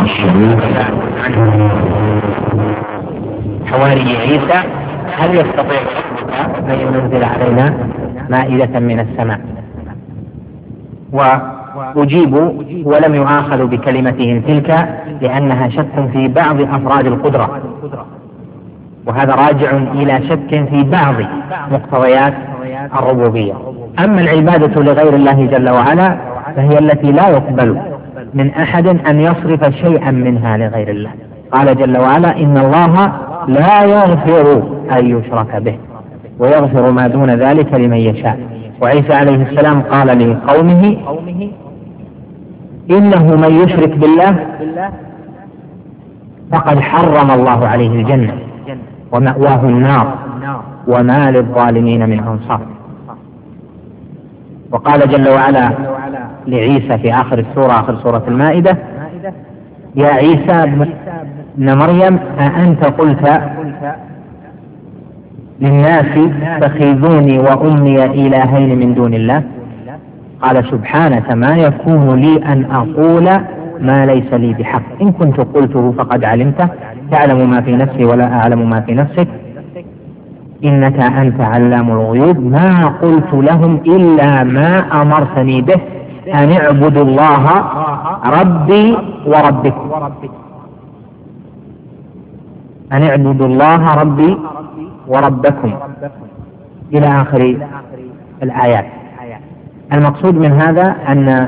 عن حواري عيسى: هل يستطيع ربك أن ينزل علينا مائدة من السماء؟ وأجيبوا ولم يؤاخذوا بكلمتهم تلك لأنها شك في بعض أفراد القدرة، وهذا راجع إلى شك في بعض مقتضيات الربوبية. أما العبادة لغير الله جل وعلا فهي التي لا يقبل من أحد أن يصرف شيئا منها لغير الله. قال جل وعلا: إن الله لا يغفر أن يشرك به ويغفر ما دون ذلك لمن يشاء. وعيسى عليه السلام قال لقومه: إنه من يشرك بالله فقد حرم الله عليه الجنة ومأواه النار وما للظالمين من أنصار. وقال جل وعلا لعيسى في آخر السورة، آخر سورة المائدة: يا عيسى ابن مريم أأنت قلت للناس اتخذوني وأمي إلهين من دون الله؟ قال: سبحانك ما يكون لي أن أقول ما ليس لي بحق، إن كنت قلته فقد علمته، تعلم ما في نفسي ولا أعلم ما في نفسك، إنك أنت علام الغيوب. ما قلت لهم إلا ما أمرتني به أن اعبدوا الله ربي وربكم، أن اعبدوا الله ربي وربكم إلى آخر الآيات. المقصود من هذا أن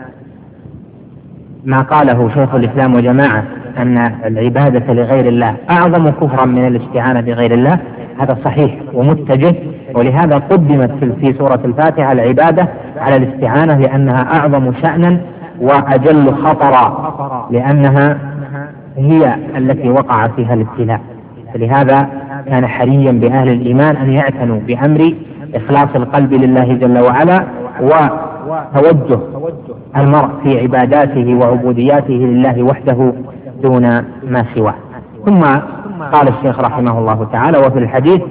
ما قاله شيخ الإسلام وجماعة أن العبادة لغير الله أعظم كفرا من الاستعانة بغير الله، هذا صحيح ومتجه، ولهذا قدمت في سورة الفاتحة العبادة على الاستعانة لأنها أعظم شأنا وأجل خطرا، لأنها هي التي وقع فيها الابتلاء. فلهذا كان حريا بأهل الإيمان أن يعتنوا بأمر إخلاص القلب لله جل وعلا وتوجه المرء في عباداته وعبودياته لله وحده دون ما سواه. ثم قال الشيخ رحمه الله تعالى: وفي الحديث: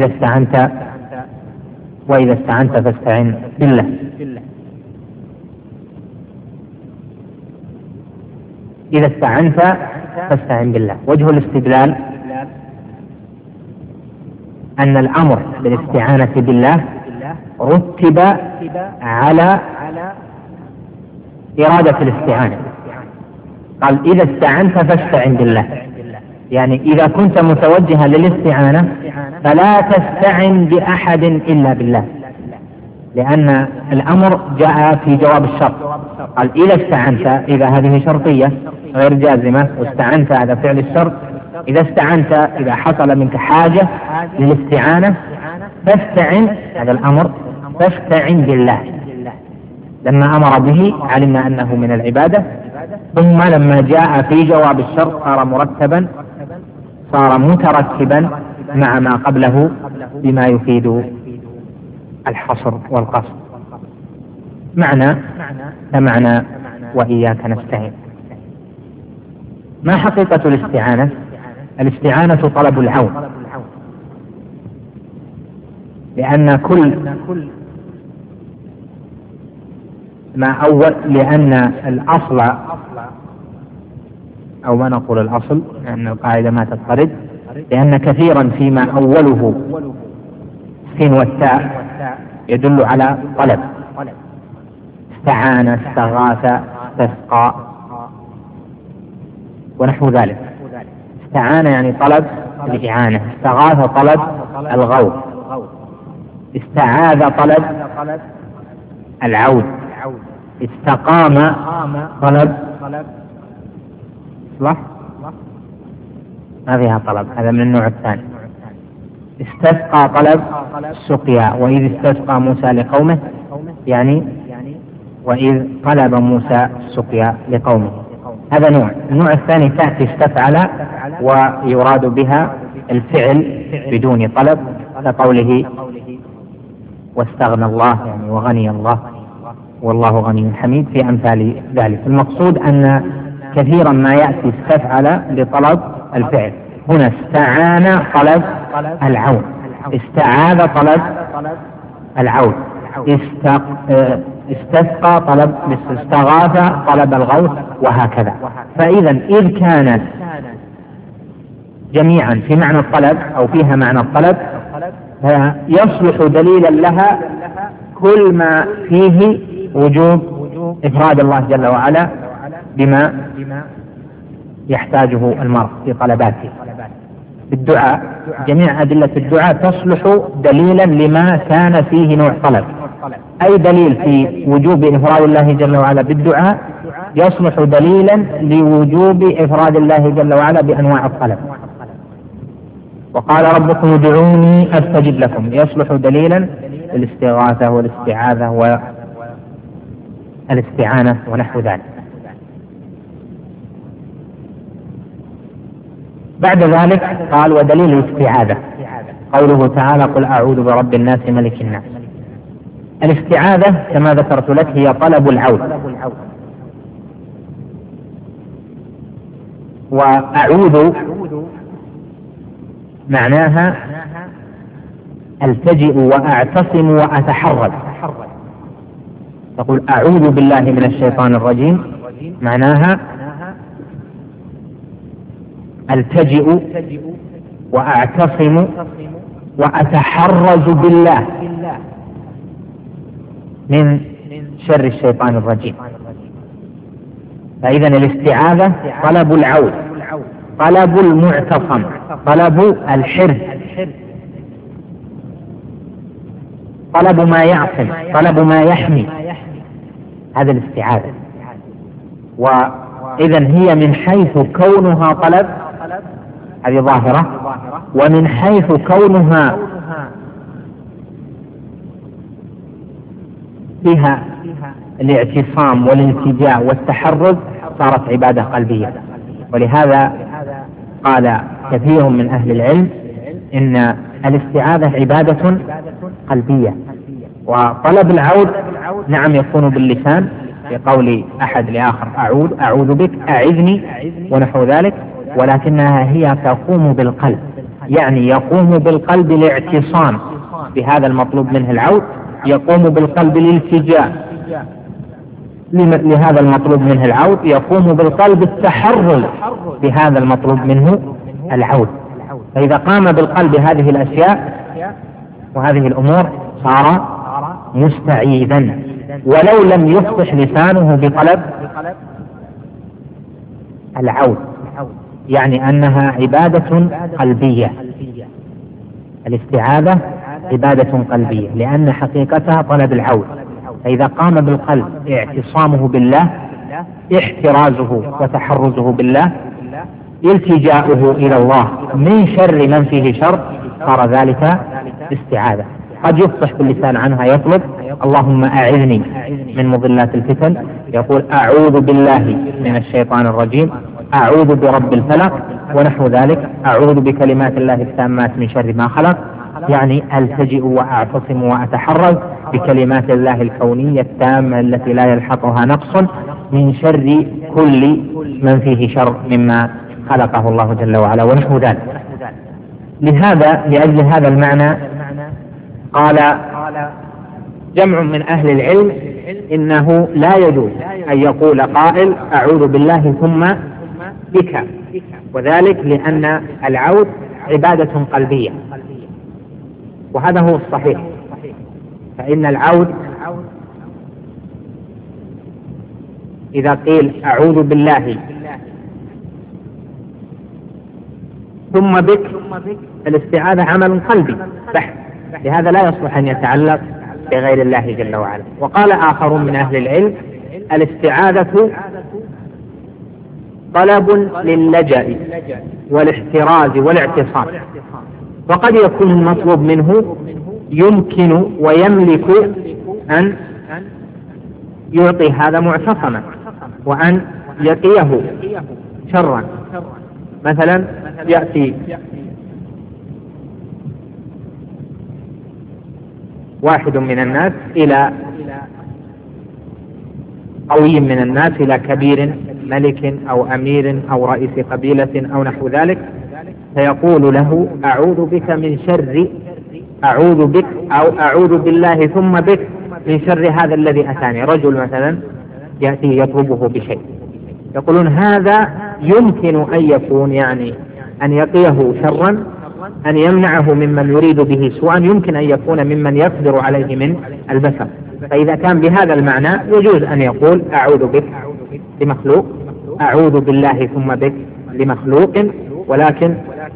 وإذا استعنت فاستعن بالله. إذا استعنت فاستعن بالله. وجه الاستدلال أن الأمر بالاستعانة بالله رتب على إرادة الاستعانة. قال: إذا استعنت فاستعن بالله، يعني إذا كنت متوجها للاستعانة فلا تستعن بأحد إلا بالله، لأن الأمر جاء في جواب الشرط. قال: إذا استعنت، إذا هذه شرطية غير جازمة، واستعنت هذا فعل الشرط. إذا استعنت، إذا حصل منك حاجة للاستعانة فاستعن، هذا الأمر، فاستعن بالله. لما أمر به علمنا أنه من العبادة، ثم لما جاء في جواب الشرط صار مرتبا، صار مترتبا مع ما قبله بما يفيد الحصر والقصر. معنى كمعنى وإياك نستعين. ما حقيقة الاستعانة؟ الاستعانة طلب العون، لأن لأن الأصل، أو ما نقول الأصل لأن القاعدة ما تضطرد، لأن كثيرا فيما أوله السين والتاء يدل على طلب: استعان، استغاث، استسقى ونحو ذلك. استعان يعني طلب الإعانة، استغاث طلب الغوث، استعاذ طلب العود، استقام طلب صلاح ما فيها طلب، هذا من النوع الثاني. استسقى طلب السقيا، وإذ استسقى موسى لقومه، يعني وإذ طلب موسى السقيا لقومه، هذا نوع. النوع الثاني تأتي استفعل ويراد بها الفعل بدون طلب، كقوله واستغنى الله، يعني وغني الله والله غني حميد، في أمثال ذلك. المقصود أن كثيرا ما يأتي استفعل لطلب الفعل. هنا استعان طلب العون، استعاذ طلب العون، استسقى طلب استغاث طلب الغوث وهكذا. فإذا إذ كانت جميعا في معنى الطلب أو فيها معنى الطلب يصلح دليلا لها كل ما فيه وجوب إفراد الله جل وعلا بما يحتاجه المرء في طلباته. الدعاء جميع أدلة الدعاء تصلح دليلا لما كان فيه نوع طلب. أي دليل في وجوب إفراد الله جل وعلا بالدعاء يصلح دليلا لوجوب إفراد الله جل وعلا بأنواع الطلب. وقال ربكم ادعوني أستجب لكم يصلح دليلا للاستغاثة والاستعاذة والاستعانة ونحو ذلك. بعد ذلك قال ودليل الاستعاذة قوله تعالى قل أعوذ برب الناس ملك الناس. الاستعاذة كما ذكرت لك هي طلب العون، وأعوذ معناها التجئ وأعتصم وأتحرز. تقول أعوذ بالله من الشيطان الرجيم معناها التجئ وأعتصم وأتحرز بالله من شر الشيطان الرجيم. فإذا الاستعاذة طلب العون، طلب المعتصم، طلب الحرز، طلب ما يعصم، طلب ما يحمي. هذا الاستعاذة. وإذا هي من حيث كونها طلب هذه ظاهرة، ومن حيث كونها فيها الاعتصام والالتجاء والتحرز صارت عبادة قلبية. ولهذا قال كثير من أهل العلم إن الاستعاذة عبادة قلبية. وطلب العود نعم يكون باللسان بقول أحد لآخر أعوذ بك أعذني ونحو ذلك، ولكنها هي تقوم بالقلب، يعني يقوم بالقلب الاعتصام بهذا المطلوب منه العود، يقوم بالقلب الالتجاء لهذا المطلوب منه العود، يقوم بالقلب التحرز بهذا المطلوب منه العود. فإذا قام بالقلب هذه الأشياء وهذه الأمور صار مستعيذا، ولو لم يفصح لسانه بطلب العود، يعني أنها عبادة قلبية. الاستعاذة عبادة قلبية لأن حقيقتها طلب العود. فإذا قام بالقلب اعتصامه بالله، احترازه وتحرزه بالله، التجاؤه إلى الله من شر من فيه شر، صار ذلك استعاذة. قد يفصح باللسان عنها يطلب اللهم أعذني من مضلات الفتن، يقول أعوذ بالله من الشيطان الرجيم، أعوذ برب الفلق ونحو ذلك، أعوذ بكلمات الله التامات من شر ما خلق، يعني ألتجئ وأعتصم وأتحرز بكلمات الله الكونية التامة التي لا يلحقها نقص من شر كل من فيه شر مما خلقه الله جل وعلا ونحو ذلك. لأجل هذا المعنى قال جمع من أهل العلم إنه لا يجوز أن يقول قائل أعوذ بالله ثم بك، وذلك لأن العود عبادة قلبية، وهذا هو الصحيح. فإن العود إذا قيل أعوذ بالله ثم بك، الاستعاذة عمل قلبي بحت، لهذا لا يصلح أن يتعلق بغير الله جل وعلا. وقال آخر من أهل العلم الاستعاذة طلب للجأ والاحتراز والاعتصام، وقد يكون المطلوب منه يمكن ويملك أن يعطي هذا معتصما وأن يقيه شرا. مثلا يأتي واحد من الناس إلى قوي من الناس، إلى كبير ملك أو أمير أو رئيس قبيلة أو نحو ذلك، فيقول له أعوذ بك من شر، أعوذ بك أو أعوذ بالله ثم بك من شر هذا الذي أتاني. رجل مثلا يأتي يطلبه بشيء، يقولون هذا يمكن أن يكون يعني أن يقيه شرا، أن يمنعه ممن يريد به سوءا، يمكن أن يكون ممن يقدر عليه من البشر. فإذا كان بهذا المعنى يجوز أن يقول أعوذ بك لمخلوق، أعوذ بالله ثم بك لمخلوق، ولكن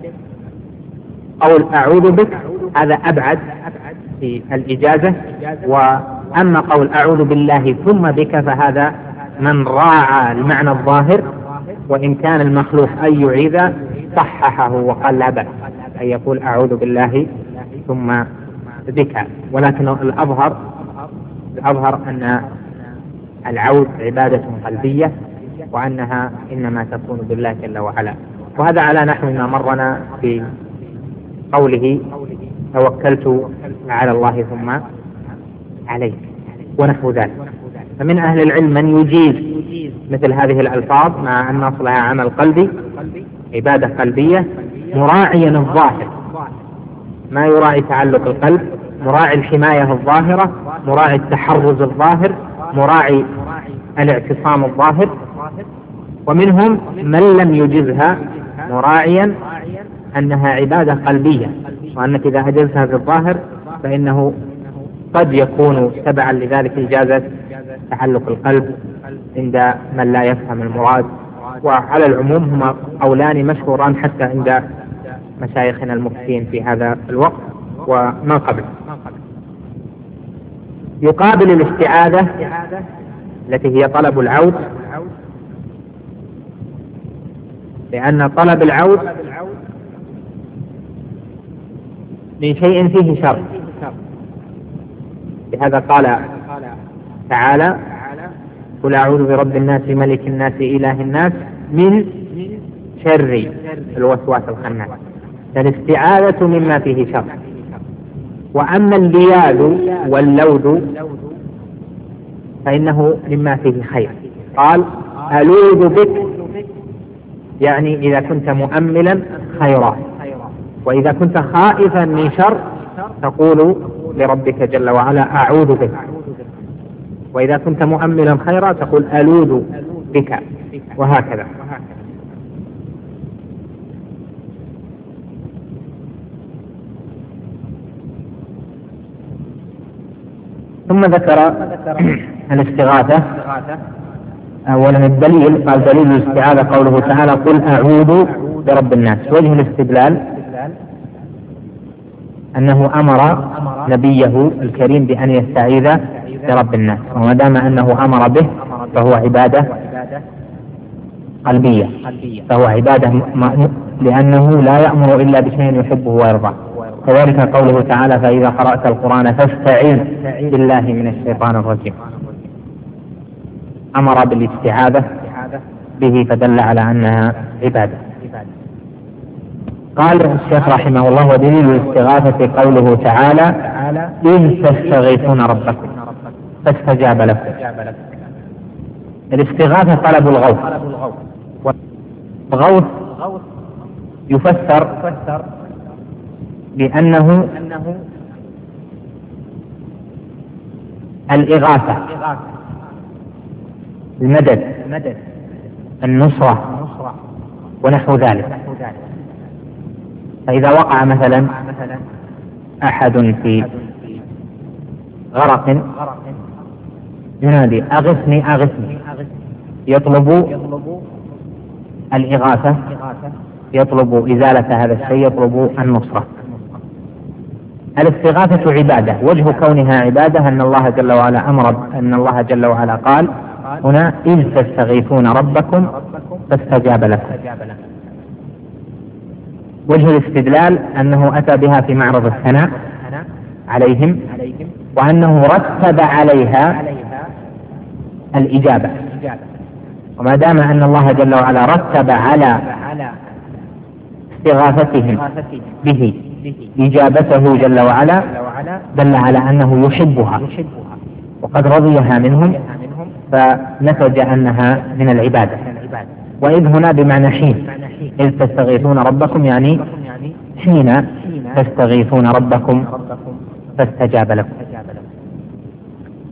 قول أعوذ بك هذا أبعد في الإجازة. وأما قول أعوذ بالله ثم بك فهذا من راعى المعنى الظاهر، وإن كان المخلوق أن يعيذ صححه وقال لا بأس أن يقول أعوذ بالله ثم بك. ولكن الأظهر أن العوذ عبادة قلبية، وأنها إنما تكون بالله جل وعلا. وهذا على نحو ما مرنا في قوله توكلت على الله ثم عليه ونحو ذلك. فمن أهل العلم من يجيز مثل هذه الألفاظ مع أن أصلها عمل قلبي، عبادة قلبية، مراعيا الظاهر، ما يراعي تعلق القلب، مراعي الحماية الظاهرة، مراعي التحرز الظاهر، مراعي الاعتصام الظاهر. ومنهم من لم يجزها مراعيا أنها عبادة قلبية، وأنك إذا أجزتها بالظاهر فإنه قد يكون تبعا لذلك إجازة تعلق القلب عند من لا يفهم المراد. وعلى العموم هما قولان مشهوران حتى عند مشايخنا المفتين في هذا الوقت وما قبل. يقابل الاستعاذة التي هي طلب العود، لأن طلب العود من شيء فيه شر. لهذا قال تعالى قل أعوذ برب الناس ملك الناس إله الناس من شر الوسواس الخناس. فالاستعاذة مما فيه شر. وأما اللياذ واللوذ فإنه مما فيه خير. قال ألوذ بك، يعني إذا كنت مؤملا خيرا، وإذا كنت خائفا من شر تقول لربك جل وعلا أعوذ بك، وإذا كنت مؤملا خيرا تقول ألوذ بك، وهكذا. ثم ذكر الاستغاثة. أولا الدليل، قال دليل الاستعاذة قوله تعالى قل أعوذ برب الناس. وجه الاستدلال أنه أمر نبيه الكريم بأن يستعيذ برب الناس، وما دام أنه أمر به فهو عبادة قلبية، فهو عبادة لأنه لا يأمر إلا بشيء يحبه ويرضاه. كذلك قوله تعالى فإذا قرأت القرآن فاستعذ بالله من الشيطان الرجيم، أمر بالاستعاذة به فدل على أنها عبادة. قال الشيخ رحمه الله ودليل الاستغاثة قوله تعالى إذ تستغيثون ربكم فاستجاب لكم. الاستغاثة طلب الغوث. الغوث يفسر بأنه الإغاثة، المدد، النصرة ونحو ذلك. فإذا وقع مثلا أحد في غرق ينادي أغثني أغثني، يطلب الإغاثة، يطلب إزالة هذا الشيء، يطلب النصرة. الاستغاثة عبادة. وجه كونها عبادة أن الله جل وعلا أمر، أن الله جل وعلا قال هنا إذ تستغيثون ربكم فاستجاب لكم. وجه الاستدلال أنه أتى بها في معرض الثناء عليهم، وأنه رتب عليها الإجابة. وما دام أن الله جل وعلا رتب على استغاثتهم به إجابته جل وعلا دل على أنه يحبها وقد رضيها منهم، فنتج أنها من العبادة. وإذ هنا بمعنى حين، إذ تستغيثون ربكم يعني حين تستغيثون ربكم فاستجاب لكم.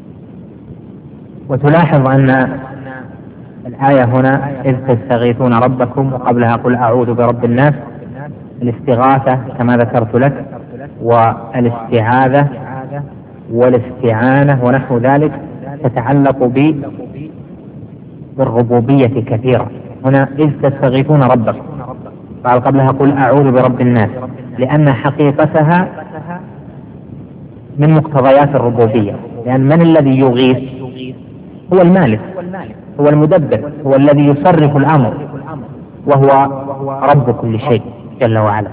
وتلاحظ أن الآية هنا إذ تستغيثون ربكم وقبلها قل أعوذ برب الناس، الاستغاثة كما ذكرت لك والاستعاذة والاستعانة ونحو ذلك تتعلق بالربوبية كثيرا. هنا إذ تستغيثون ربكم قال قبلها قل أعوذ برب الناس، لأن حقيقتها من مقتضيات الربوبية، لأن من الذي يغيث؟ هو المالك، هو المدبر، هو الذي يصرف الأمر، وهو رب كل شيء جل وعلا.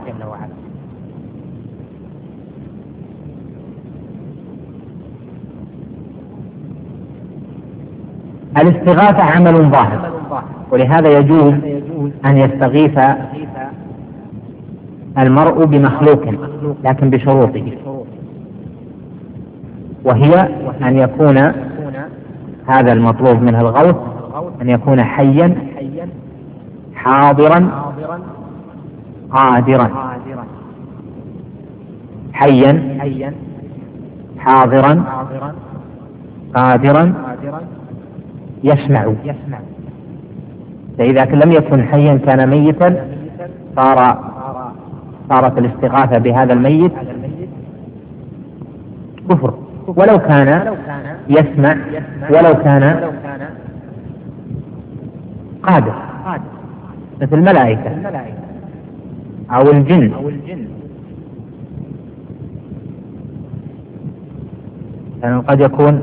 الاستغاثة عمل ظاهر، ولهذا يجوز أن يستغيث المرء بمخلوق لكن بشروطه، وهي أن يكون هذا المطلوب منه الغوث أن يكون حيا حاضرا قادرا، حيا حاضرا قادرا يسمع. فإذا لم يكن حيا كان ميتا صارت الاستغاثة بهذا الميت كفر، ولو كان يسمع ولو كان قادر، مثل الملائكة أو الجن. يعني قد يكون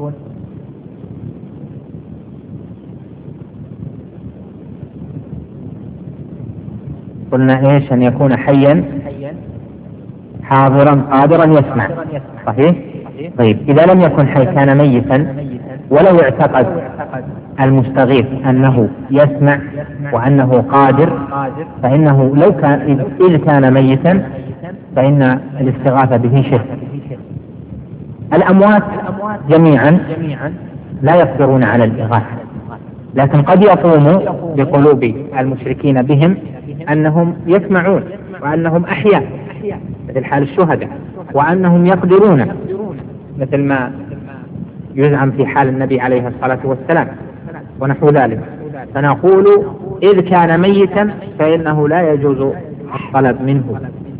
قلنا إيش؟ أن يكون حيا حاضرا قادرا يسمع، صحيح؟ طيب إذا لم يكن حي كان ميتا، ولو اعتقد المستغيث أنه يسمع وأنه قادر، فإنه لو كان إذ كان ميتا فإن الاستغاثة به شرك. الأموات جميعا لا يقدرون على الإغاثة، لكن قد يقوم بقلوب المشركين بهم أنهم يسمعون وأنهم أحياء مثل حال الشهداء، وأنهم يقدرون مثل ما يزعم في حال النبي عليه الصلاة والسلام ونحو ذلك. فنقول إذ كان ميتا فإنه لا يجوز الطلب منه.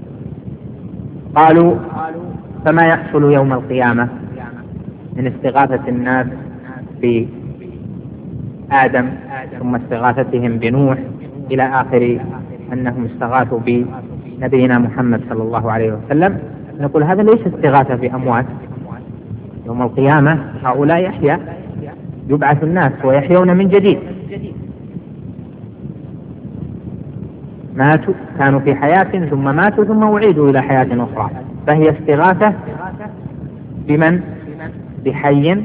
قالوا فما يحصل يوم القيامة من استغاثة الناس بآدم ثم استغاثتهم بنوح إلى آخر أنهم استغاثوا بنبينا محمد صلى الله عليه وسلم؟ نقول هذا ليس استغاثة بأموات. يوم القيامة هؤلاء يحيى، يبعث الناس ويحيون من جديد، ماتوا كانوا في حياة ثم ماتوا ثم أعيدوا إلى حياة أخرى، فهي استغاثة بمن؟ بحي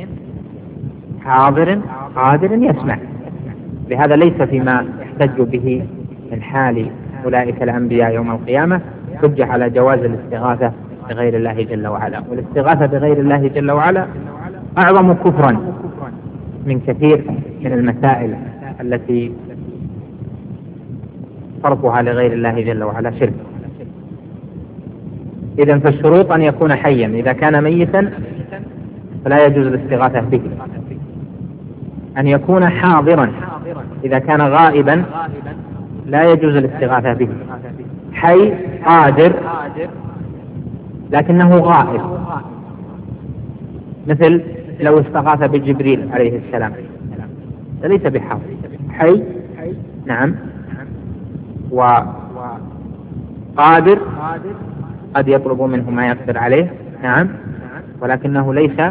حاضر قادر يسمع. لهذا ليس فيما يحتج به من حال أولئك الأنبياء يوم القيامة حجة على جواز الاستغاثة بغير الله جل وعلا. والاستغاثة بغير الله جل وعلا أعظم كفرا من كثير من المسائل التي صرفها لغير الله جل وعلا شرك. إذن فالشروط أن يكون حيا، إذا كان ميتا فلا يجوز الاستغاثة به. أن يكون حاضرا، إذا كان غائبا لا يجوز الاستغاثة به. حي قادر لكنه غائب، مثل لو استغاث بجبريل عليه السلام فليس بحاضر. حي نعم، وقادر قد يطلب منه ما يقدر عليه نعم، ولكنه ليس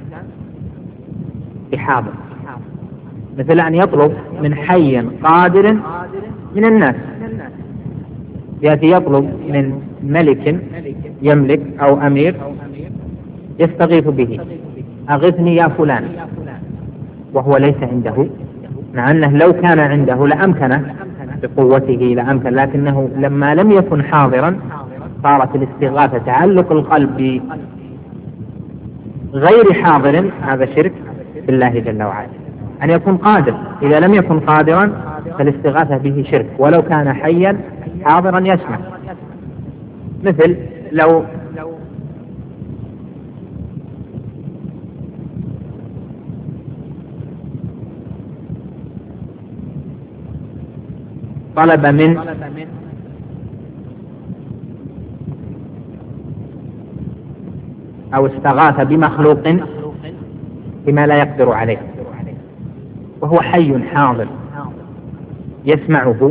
بحاضر. مثل أن يطلب من حي قادر من الناس، يأتي يطلب من ملك يملك أو أمير يستغيث به، أغثني يا فلان، وهو ليس عنده، مع أنه لو كان عنده لأمكنه بقوته لأمكن، لكنه لما لم يكن حاضرا صارت الاستغاثة تعلق القلب غير حاضر، هذا شرك بالله جل وعلا. أن يكون قادر، إذا لم يكن قادرا فالاستغاثة به شرك ولو كان حيا حاضرا يسمع. مثل لو طلب من أو استغاث بمخلوق بما لا يقدر عليه، وهو حي حاضر يسمعه،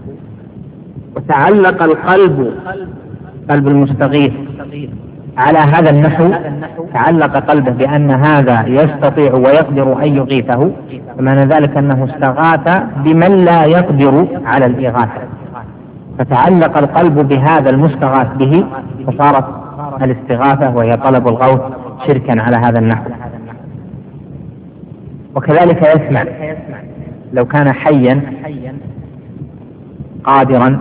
وتعلق القلب، قلب المستغيث، على هذا النحو، تعلق قلبه بأن هذا يستطيع ويقدر أن يغيثه، فمعنى ذلك أنه استغاث بمن لا يقدر على الإغاثة، فتعلق القلب بهذا المستغاث به، فصارت الاستغاثة وهي طلب الغوث شركا على هذا النحو. وكذلك يسمع، لو كان حيا قادرا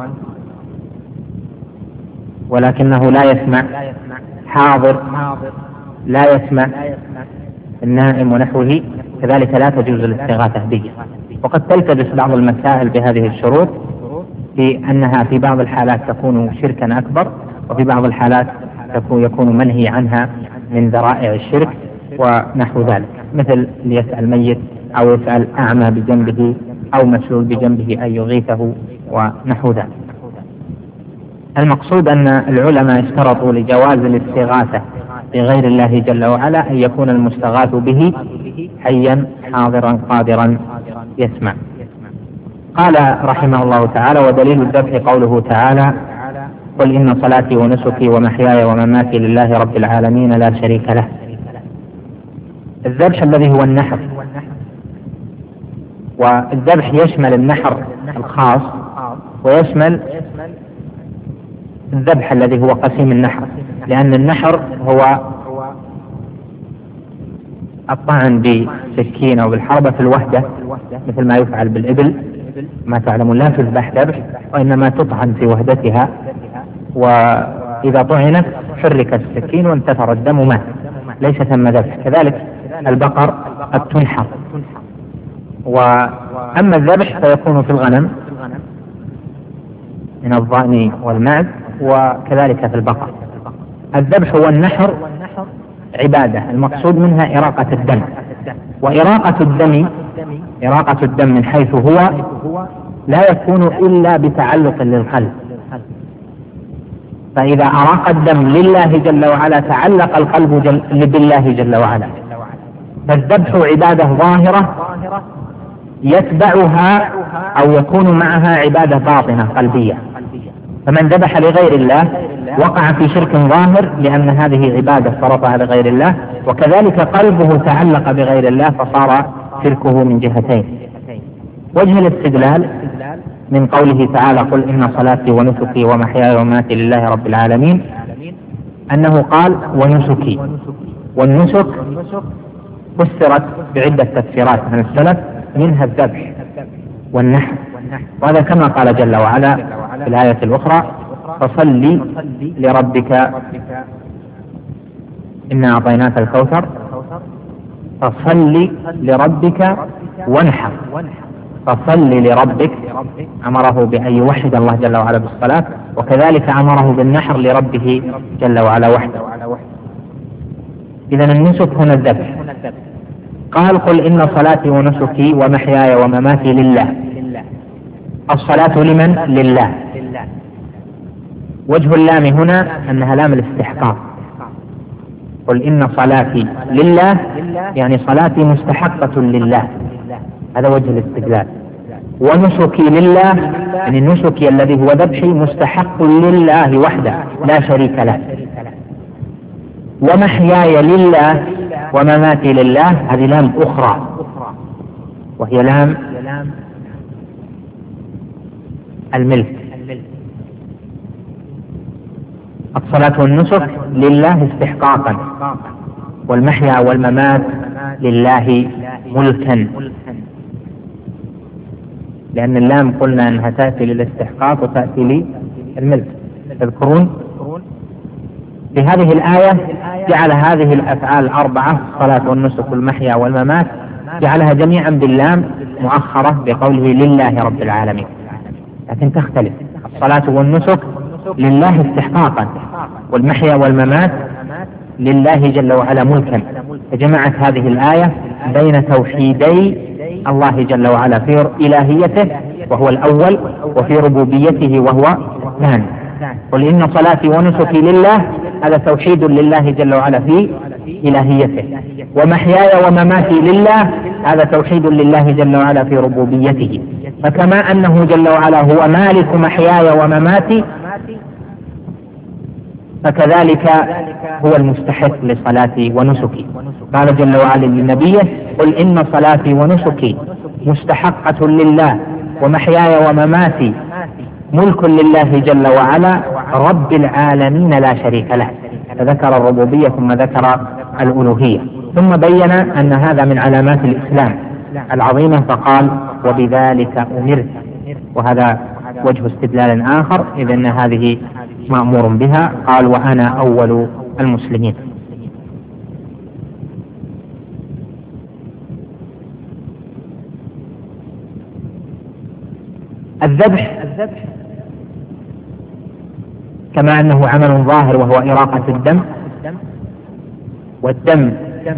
ولكنه لا يسمع، حاضر لا يسمع، النائم ونحوه، كذلك لا تجوز الاستغاثة به. وقد تلتبس بعض المسائل بهذه الشروط، في أنها في بعض الحالات تكون شركا أكبر، وفي بعض الحالات يكون منهي عنها من ذرائع الشرك ونحو ذلك، مثل ليسأل ميت أو يسأل أعمى بجنبه أو مسلول بجنبه أن يغيثه ونحو ذلك. المقصود أن العلماء اشترطوا لجواز الاستغاثة بغير الله جل وعلا أن يكون المستغاث به حيا حاضرا قادرا يسمع. قال رحمه الله تعالى: ودليل الذبح قوله تعالى: قل إن صلاتي ونسكي ومحياي ومماتي لله رب العالمين لا شريك له. الذبح الذي هو النحر، والذبح يشمل النحر الخاص ويشمل الذبح الذي هو قسيم النحر، لأن النحر هو الطعن بسكين أو بالحربة في الوحدة، مثل ما يفعل بالإبل، ما تعلمون لا تذبح ذبح وإنما تطعن في وحدتها، وإذا طعنت حرك السكين وانتثر الدم مات، ليس ثم ذبح. كذلك البقر قد تنحر. وأما الذبح فيكون في الغنم من الضأن والمعز، وكذلك في البقر. الذبح والنحر عبادة، المقصود منها إراقة الدم، وإراقة الدم من حيث هو لا يكون إلا بتعلق للقلب، فإذا أراق الدم لله جل وعلا تعلق القلب بالله جل وعلا. فالذبح عبادة ظاهرة يتبعها أو يكون معها عبادة باطنة قلبية، فمن ذبح لغير الله وقع في شرك ظاهر، لأن هذه عبادة فرضها لغير الله، وكذلك قلبه تعلق بغير الله فصار شركه من جهتين. وجه الاستدلال من قوله تعالى: قل إن صلاتي ونسكي ومحياي ومماتي لله رب العالمين، أنه قال ونسكي، والنسك فسرت بعدة تفسيرات من السلف، منها الذبح والنحر، وهذا كما قال جل وعلا في الآية الأخرى: فصل لربك إنا أعطيناك الكوثر فصل لربك وانحر. فصل لربك أمره بأن يوحد الله جل وعلا بالصلاة، وكذلك أمره بالنحر لربه جل وعلا وحده. إذن النسك هنا الذبح. قال: قل إن صلاتي ونسكي ومحياي ومماتي لله. الصلاة لمن؟ لله. وجه اللام هنا أنها لام الاستحقاق. قل إن صلاتي لله يعني صلاتي مستحقة لله، هذا وجه الاستدلال. ونسكي لله يعني نسكي الذي هو ذبحي مستحق لله وحده لا شريك له. ومحياي لله ومماتي لله، هذه لام أخرى وهي لام الملك. الصلاة والنسك لله استحقاقا، والمحيا والممات لله ملكا، لأن اللام قلنا أنها تأتي للاستحقاق وتأتي للملك. تذكرون في هذه الآية جعل هذه الأفعال الأربعة الصلاة والنسك والمحيا والممات جعلها جميعا باللام مؤخرة بقوله لله رب العالمين، لكن تختلف. الصلاة والنسك لله استحقاقا، والمحيا والممات لله جل وعلا ملكا، فجمعت هذه الآية بين توحيدي الله جل وعلا في إلهيته وهو الأول، وفي ربوبيته وهو الثاني. قل إن صلاتي ونسكي لله، هذا توحيد لله جل وعلا في إلهيته، ومحياي ومماتي لله، هذا توحيد لله جل وعلا في ربوبيته. فكما أنه جل وعلا هو مالك محياي ومماتي، فكذلك هو المستحق لصلاتي ونسكي. قال جل وعلا لنبيه: قل إن صلاتي ونسكي مستحقة لله، ومحياي ومماتي ملك لله جل وعلا رب العالمين لا شريك له. فذكر الربوبية ثم ذكر الألوهية، ثم بين أن هذا من علامات الإسلام العظيمة، فقال: وبذلك أمرت. وهذا وجه استدلال آخر، إذ أن هذه مأمور بها. قال: وأنا أول المسلمين. الذبح كما أنه عمل ظاهر وهو إراقة الدم، والدم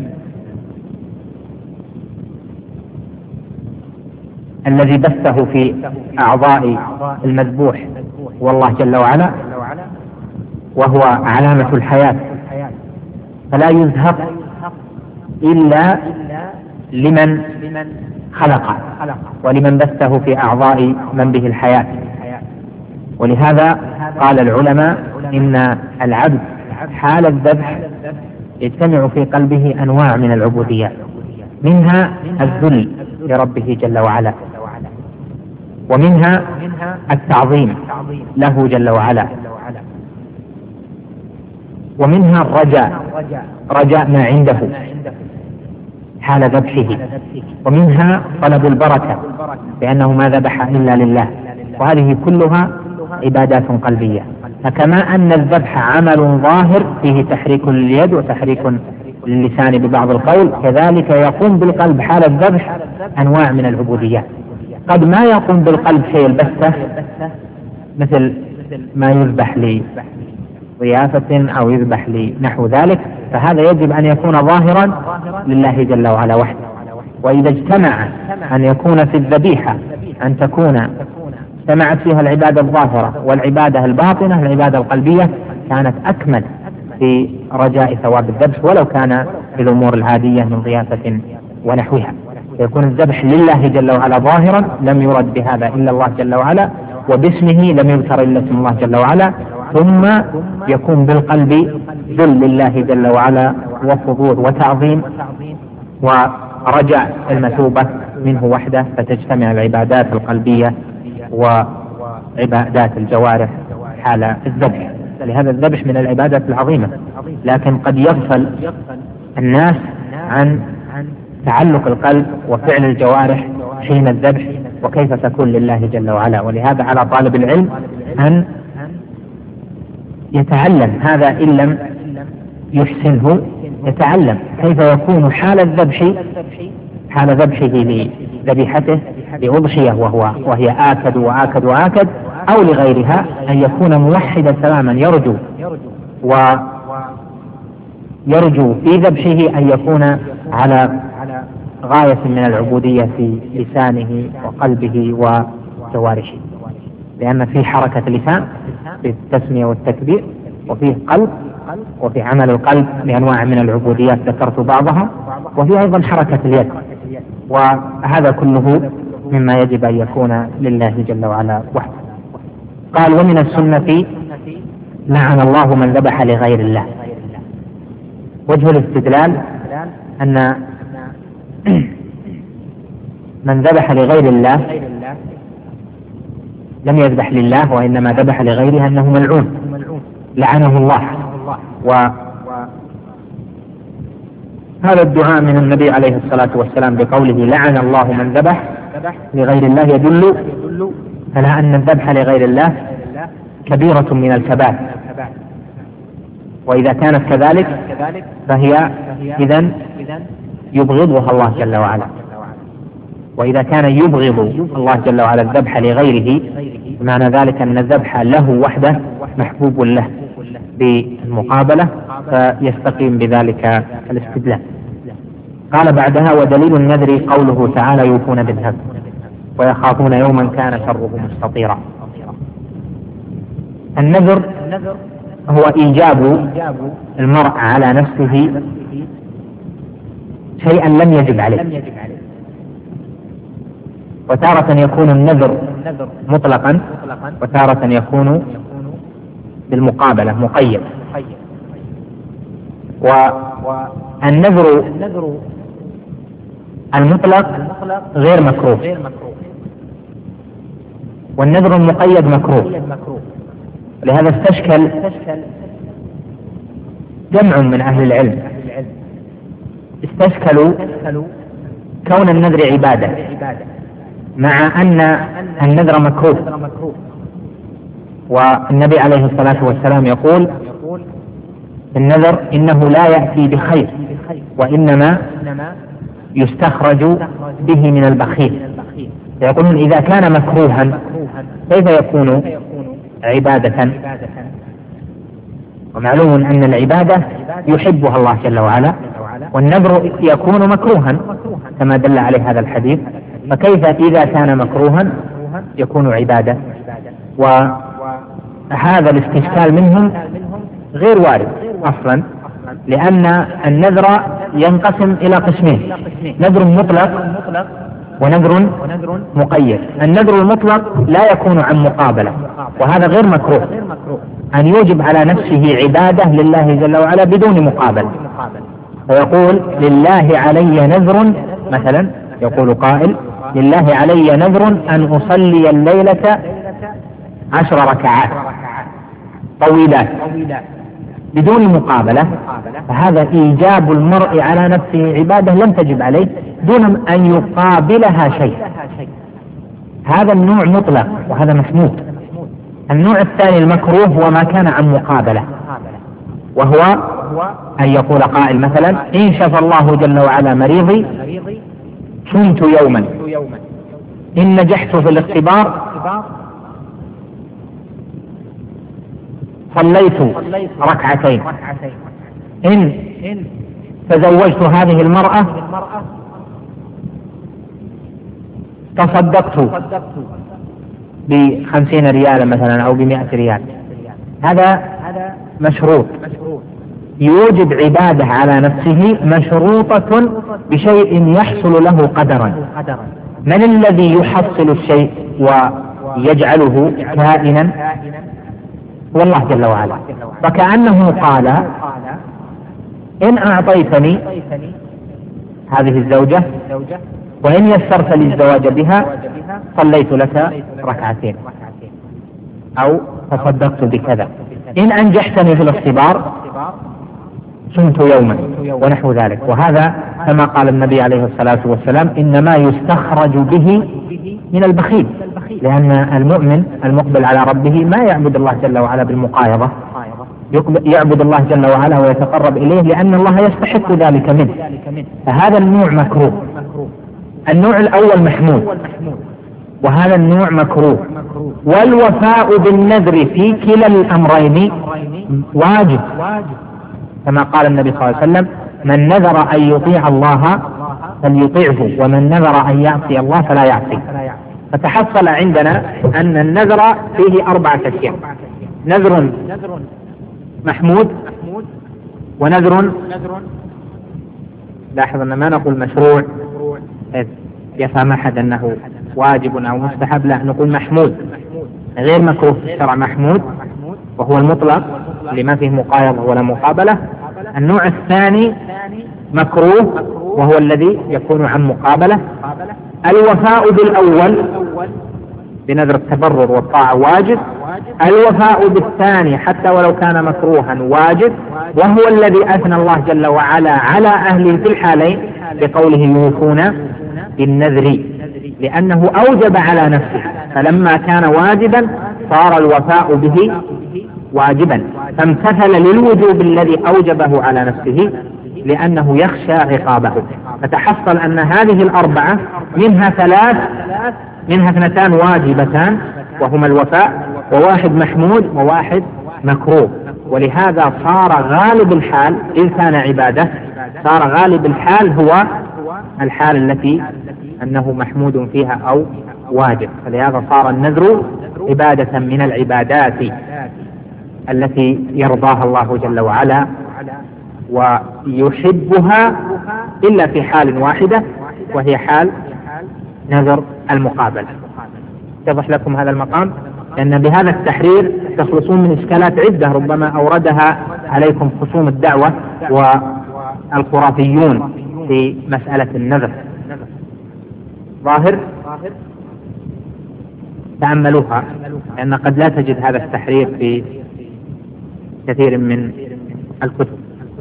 الذي بثه في أعضاء المذبوح هو الله جل وعلا، وهو علامة الحياة، فلا يزهق إلا لمن خلقه ولمن بثه في أعضاء من به الحياة. ولهذا قال العلماء إن العبد حال الذبح يجتمع في قلبه أنواع من العبوديات، منها الذل لربه جل وعلا، ومنها التعظيم له جل وعلا، ومنها الرجاء، رجاء ما عنده حال ذبحه، ومنها طلب البركة لأنه ما ذبح إلا لله. وهذه كلها عبادات قلبية. فكما أن الذبح عمل ظاهر فيه تحريك لليد وتحريك للسان ببعض القول، كذلك يقوم بالقلب حال الذبح أنواع من العبوديات. قد ما يقوم بالقلب شيء البتة، مثل ما يذبح لضيافة أو يذبح لنحو ذلك، فهذا يجب أن يكون ظاهرا لله جل وعلا وحده. وإذا اجتمع أن يكون في الذبيحة أن تكون اجتمعت فيها العبادة الظاهرة والعبادة الباطنة، العبادة القلبية، كانت أكمل في رجاء ثواب الذبح، ولو كان في الأمور العادية من ضيافة ونحوها. يكون الذبح لله جل وعلا ظاهرا، لم يرد بهذا إلا الله جل وعلا، وباسمه لم يذكر إلا اسم الله جل وعلا، ثم يكون بالقلب ذل لله جل وعلا وخضوع وتعظيم ورجاء المثوبة منه وحده، فتجتمع العبادات القلبية وعبادات الجوارح حال الذبح. لهذا الذبح من العبادات العظيمة، لكن قد يغفل الناس عن تعلق القلب وفعل الجوارح حين الذبح وكيف تكون لله جل وعلا. ولهذا على طالب العلم أن يتعلم هذا، إن لم يحسنه يتعلم كيف يكون حال الذبح، حال ذبحه لذبيحته لأضحية وهي آكد وآكد وآكد، أو لغيرها، أن يكون موحدا تماما، يرجو في ذبحه أن يكون على غاية من العبودية في لسانه وقلبه وجوارحه، لأن في حركة لسان في التسمية والتكبير، وفيه قلب، وفي عمل القلب بأنواع من العبوديات ذكرت بعضها، وفي أيضا حركة اليد، وهذا كله مما يجب أن يكون لله جل وعلا وحده. قال: ومن السنة لعن الله من ذبح لغير الله. وجه الاستدلال أن من ذبح لغير الله لم يذبح لله، وإنما ذبح لغيره، أنه ملعون لعنه الله. وهذا الدعاء من النبي عليه الصلاة والسلام بقوله لعن الله من ذبح لغير الله يدل على أن الذبح لغير الله كبيرة من الكبائر، وإذا كانت كذلك فهي إذن يبغضها الله جل وعلا. وإذا كان يبغض الله جل وعلا الذبح لغيره، معنى ذلك أن الذبح له وحده محبوب له بالمقابلة، فيستقيم بذلك الاستدلال. قال بعدها: ودليل النذر قوله تعالى: يوفون بالنذر. ويخافون يوما كان شره مستطيرا. النذر هو إيجاب المرء على نفسه شيئا لم يجب عليه، وتارة يكون النذر مطلقا وتارة يكون بالمقابلة مقيد. والنذر المطلق غير مكروه، والنذر المقيد مكروه. لهذا استشكل جمع من أهل العلم، استشكلوا كون النذر عبادة مع أن النذر مكروه، والنبي عليه الصلاة والسلام يقول النذر إنه لا يأتي بخير وإنما يستخرج به من البخيل. فيقولون إذا كان مكروها كيف يكون عبادة؟ ومعلوم أن العبادة يحبها الله جل وعلا، والنذر يكون مكروها كما دل عليه هذا الحديث، فكيف إذا كان مكروها يكون عبادة؟ وهذا الاستشكال منهم غير وارد أصلا، لأن النذر ينقسم إلى قسمين: نذر مطلق ونذر مقيد. النذر المطلق لا يكون عن مقابلة، وهذا غير مكروه، أن يوجب على نفسه عبادة لله جل وعلا بدون مقابل. فيقول لله علي نذر، مثلا يقول قائل لله علي نذر أن أصلي الليلة 10 ركعات طويلات بدون مقابلة، فهذا إيجاب المرء على نفسه عبادة لم تجب عليه دون أن يقابلها شيء. هذا النوع مطلق وهذا محمود. النوع الثاني المكروه هو ما كان عن مقابلة، وهو أن يقول قائل مثلا إن شفى الله جل وعلا مريضي صمت يوما، إن نجحت في الاختبار صليت ركعتين، إن تزوجت هذه المرأة تصدقت ب50 ريالا مثلا أو ب100 ريال. هذا مشروط، يوجب عبادة على نفسه مشروطة بشيء يحصل له قدرا. من الذي يحصل الشيء ويجعله كائنا؟ هو الله جل وعلا. فكأنه قال إن أعطيتني هذه الزوجة وإن يسرت لي الزواج بها صليت لك ركعتين أو تصدقت بكذا، إن أنجحتني في الاختبار صمت يوما ونحو ذلك. وهذا كما قال النبي عليه الصلاة والسلام إنما يستخرج به من البخيل، لأن المؤمن المقبل على ربه ما يعبد الله جل وعلا بالمقايضة، يعبد الله جل وعلا ويتقرب إليه لأن الله يستحق ذلك منه. فهذا النوع مكروه. النوع الأول محمود وهذا النوع مكروه. والوفاء بالنذر في كلا الأمرين واجب، كما قال النبي صلى الله عليه وسلم من نذر أن يطيع الله فليطيعه ومن نذر أن يعصي الله فلا يعصي. فتحصل عندنا أن النذر فيه 4 أشياء: نذر محمود، ونذر لاحظ أن ما نقول مشروع يفهم أحد أنه واجب أو مستحب، لا نقول محمود غير مكروه في الشرع، محمود وهو المطلق لما فيه مقايضة ولا مقابلة. النوع الثاني مكروه وهو الذي يكون عن مقابلة. الوفاء بالأول بنذر التبرر والطاعة واجب، الوفاء بالثاني حتى ولو كان مكروها واجب، وهو الذي أثنى الله جل وعلا على أهله في الحالين بقوله يوفون بالنذر، لأنه أوجب على نفسه، فلما كان واجبا صار الوفاء به واجبا، فامتثل للوجوب الذي أوجبه على نفسه لأنه يخشى عقابه. فتحصل أن هذه 4 منها 3 منها 2 واجبتان وهما الوفاء، و1 محمود و1 مكروه. ولهذا صار غالب الحال إذ كان عبادة، صار غالب الحال هو الحال التي أنه محمود فيها أو واجب. فلهذا صار النذر عبادة من العبادات التي يرضاها الله جل وعلا ويحبها، إلا في حال واحدة وهي حال نذر المقابلة. يتضح لكم هذا المقام؟ لأن بهذا التحرير تخلصون من إشكالات عدة ربما أوردها عليكم خصوم الدعوة والخرافيون في مسألة النذر. ظاهر؟ تأملوها، لأن قد لا تجد هذا التحرير في كثير من الكتب.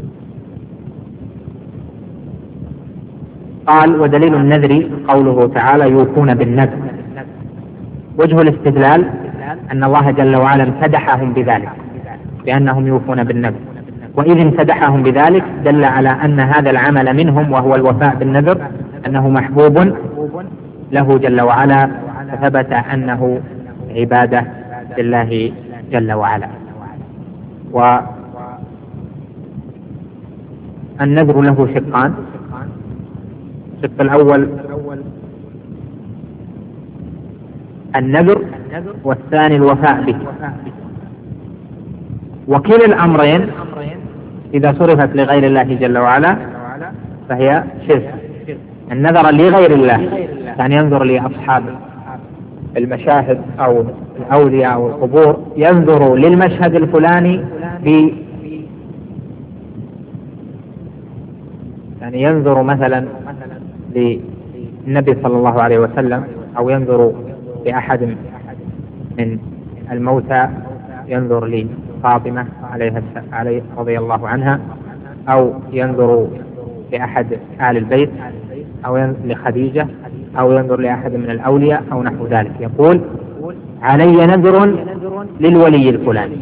قال: ودليل النذر قوله تعالى: يوفون بالنذر. وجه الاستدلال أن الله جل وعلا امتدحهم بذلك، بأنهم يوفون بالنذر، وإذ امتدحهم بذلك دل على أن هذا العمل منهم وهو الوفاء بالنذر أنه محبوب له جل وعلا، فثبت أنه عبادة لله جل وعلا. والنذر له شقان: الشق الأول النذر، والثاني الوفاء به. وكلا الأمرين إذا صرفت لغير الله جل وعلا فهي شرك. النذر لغير الله كان ينظر لأصحاب المشاهد أو الأولياء أو القبور، ينظر للمشهد الفلاني يعني ينظر مثلا للنبي صلى الله عليه وسلم، أو ينظر لأحد من الموتى، ينظر لفاطمة عليه رضي الله عنها، أو ينظر لأحد آل البيت، أو لخديجة، أو ينظر لأحد من الأولياء أو نحو ذلك. يقول: علي نذر للولي الفلاني،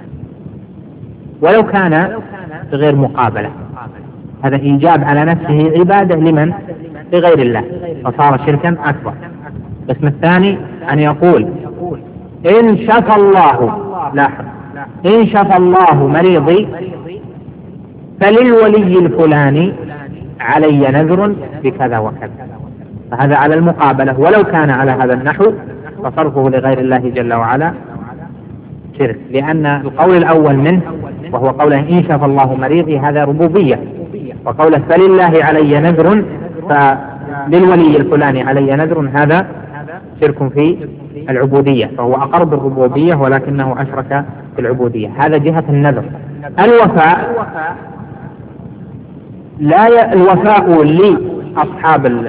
ولو كان غير مقابلة. هذا إيجاب على نفسه عبادة لمن؟ لغير الله، فصار شركا أكبر. القسم الثاني أن يقول: إن شفى الله، لاحظ، إن شفى الله مريضي فللولي الفلاني علي نذر بكذا وكذا. فهذا على المقابلة، ولو كان على هذا النحو فصرفه لغير الله جل وعلا شرك، لأن القول الأول منه وهو قوله إن شفى الله مريضي هذا ربوبية، وقوله فلله علي نذر فللولي الفلاني علي نذر هذا شرك في العبودية، فهو أقرب الربوبية ولكنه أشرك في العبودية. هذا جهة النذر. الوفاء لا الوفاء لأصحاب